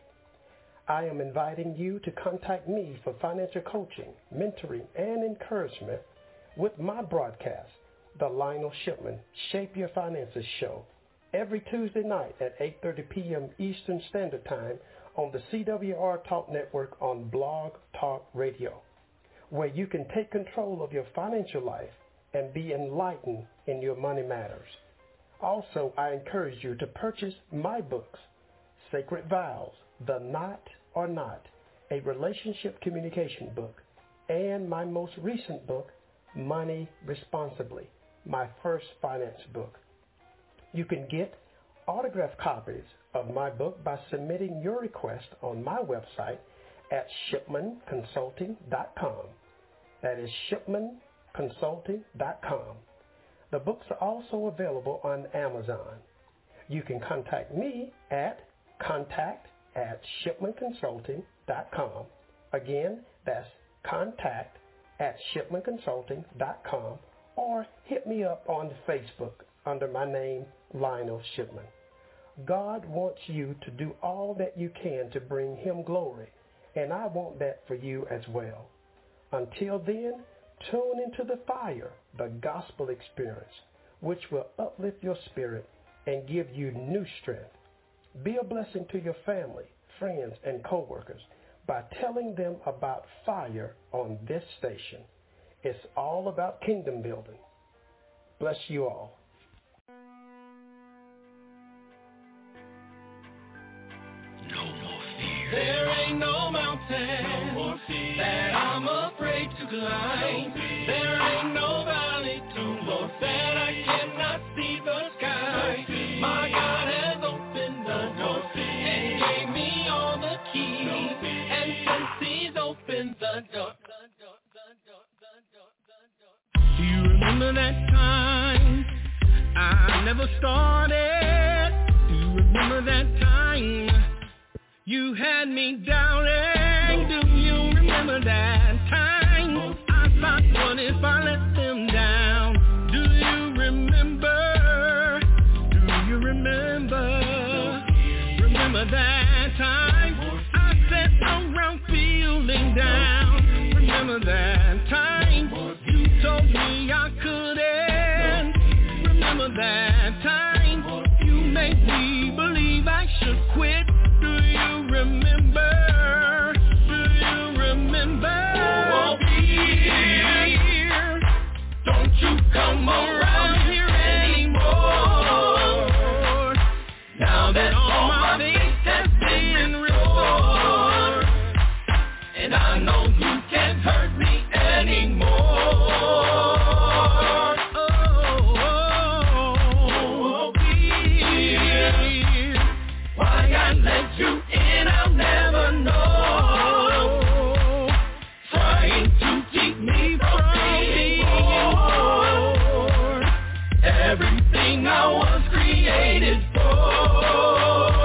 I am inviting you to contact me for financial coaching, mentoring, and encouragement with my broadcast, The Lionel Shipman Shape Your Finances Show, every Tuesday night at eight thirty p.m. Eastern Standard Time on the C W R Talk Network on Blog Talk Radio, where you can take control of your financial life and be enlightened in your money matters. Also, I encourage you to purchase my books, Sacred Vows, The Not or Not, a relationship communication book, and my most recent book, Money Responsibly, my first finance book. You can get autographed copies of my book by submitting your request on my website at shipman consulting dot com. That is shipman consulting dot com. The books are also available on Amazon. You can contact me at contact at shipman consulting dot com. Again, that's contact at shipman consulting dot com, or hit me up on Facebook under my name, Lionel Shipman. God wants you to do all that you can to bring Him glory, and I want that for you as well. Until then, tune into the Fire, the Gospel Experience, which will uplift your spirit and give you new strength. Be a blessing to your family, friends, and coworkers by telling them about Fire on this station. It's all about kingdom building. Bless you all. No more fear. There ain't no mountain no more fear that I'm afraid to climb. No there ain't no valley too low that I cannot see the sky. No my God has opened the door no and gave me all the keys. No and since He's opened the door, the door, the door, the door, the door. Do you remember that time I never started? Do you remember that time you had me doubting? Do you remember that time I thought, what if I let them down? Do you remember? Do you remember? Remember that time I sat around feeling down? Remember that time you told me I couldn't? Remember that time you made me believe I should quit? Do you remember? Do you remember? Oh, dear, don't you come around here anymore. Now that all my faith has been restored, and I know you can't hurt me anymore. Oh, oh, oh. everything I was created for.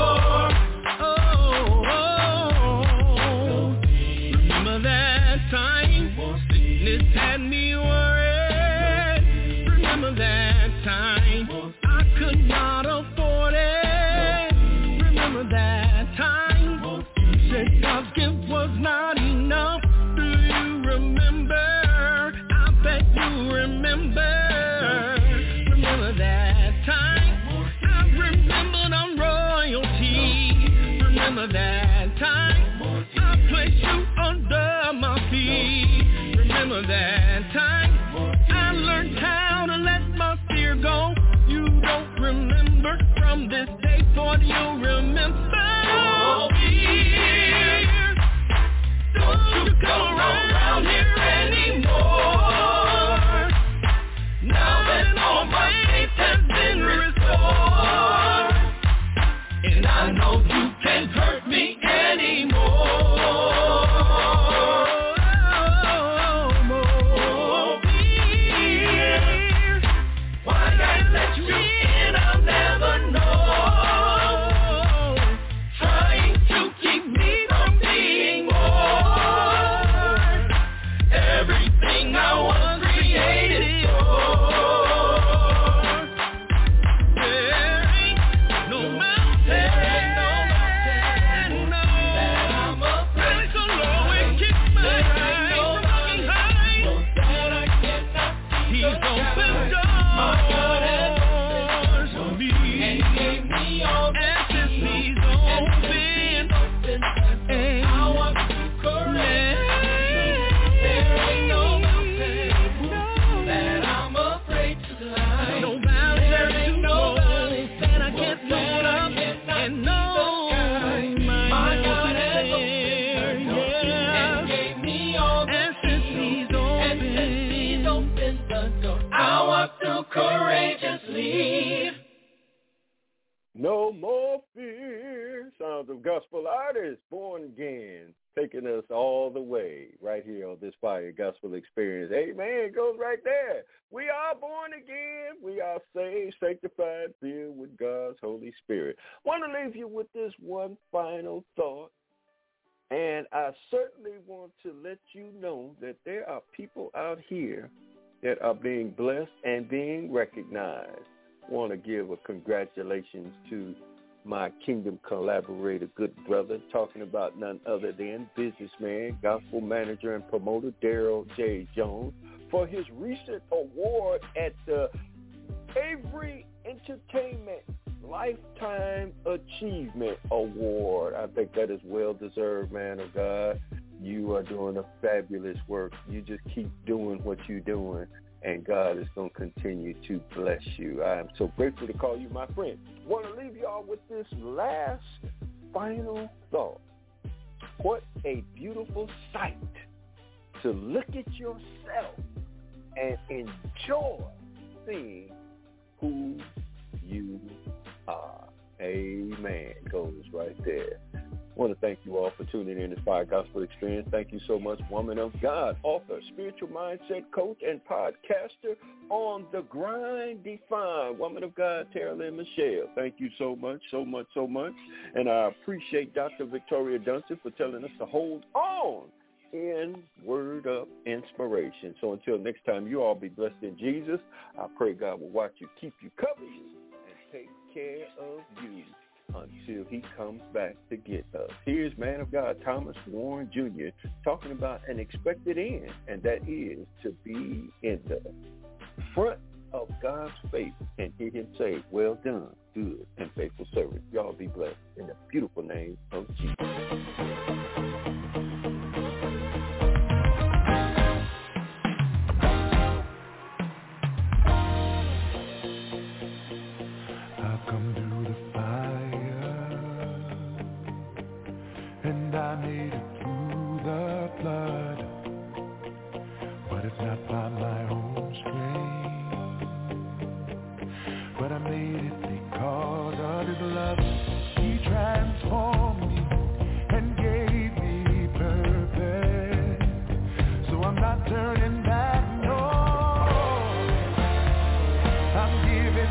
No more fear. Sounds of gospel artists, born again, taking us all the way right here on this Fire Gospel Experience. Amen. It goes right there. We are born again. We are saved, sanctified, filled with God's Holy Spirit. Want to leave you with this one final thought. And I certainly want to let you know that there are people out here that are being blessed and being recognized. I want to give a congratulations to my kingdom collaborator, good brother, talking about none other than businessman, gospel manager, and promoter Daryl J. Jones for his recent award at the Avery Entertainment Lifetime Achievement Award. I think that is well-deserved, man of God. You are doing a fabulous work. You just keep doing what you're doing, and God is going to continue to bless you. I am so grateful to call you my friend. Want to leave y'all with this last final thought. What a beautiful sight to look at yourself and enjoy seeing who you are. Amen. Goes right there. I want to thank you all for tuning in to Fire Gospel Experience. Thank you so much, woman of God, author, spiritual mindset coach, and podcaster on The Grind Defined. Woman of God, Tara Lynn Michelle. Thank you so much, so much, so much. And I appreciate Doctor Victoria Dunston for telling us to hold on in word of inspiration. So until next time, you all be blessed in Jesus. I pray God will watch you, keep you, cover you, and take care of you until he comes back to get us. Here's man of God, Thomas Warren Junior, talking about an expected end, and that is to be in the front of God's face and hear him say, well done, good and faithful servant. Y'all be blessed in the beautiful name of Jesus. And I made it through the flood, but it's not by my own strength, but I made it because of his love. He transformed me and gave me purpose, so I'm not turning back, no, I'm giving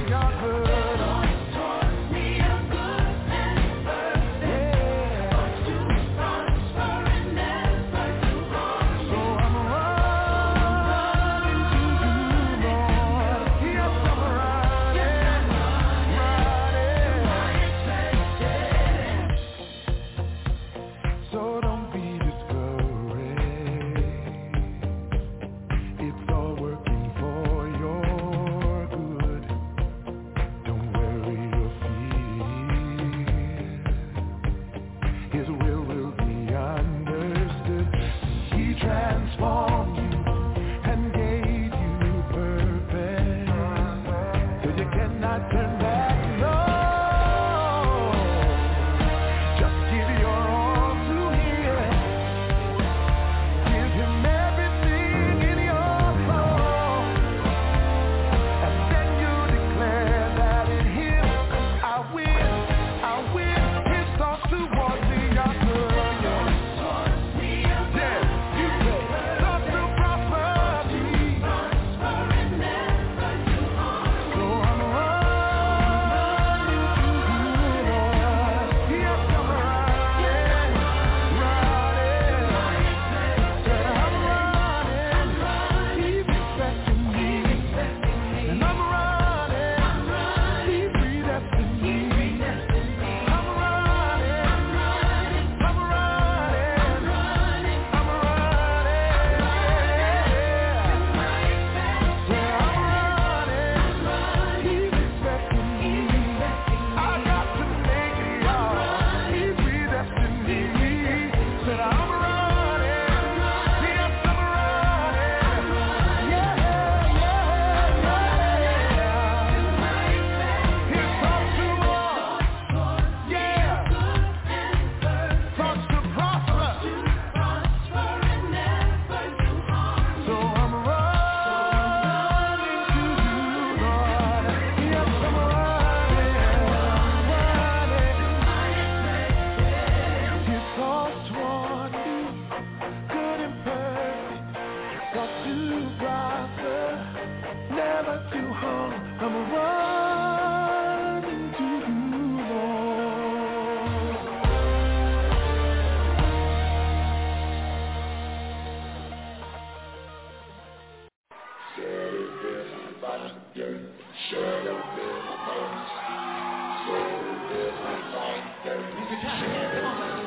Music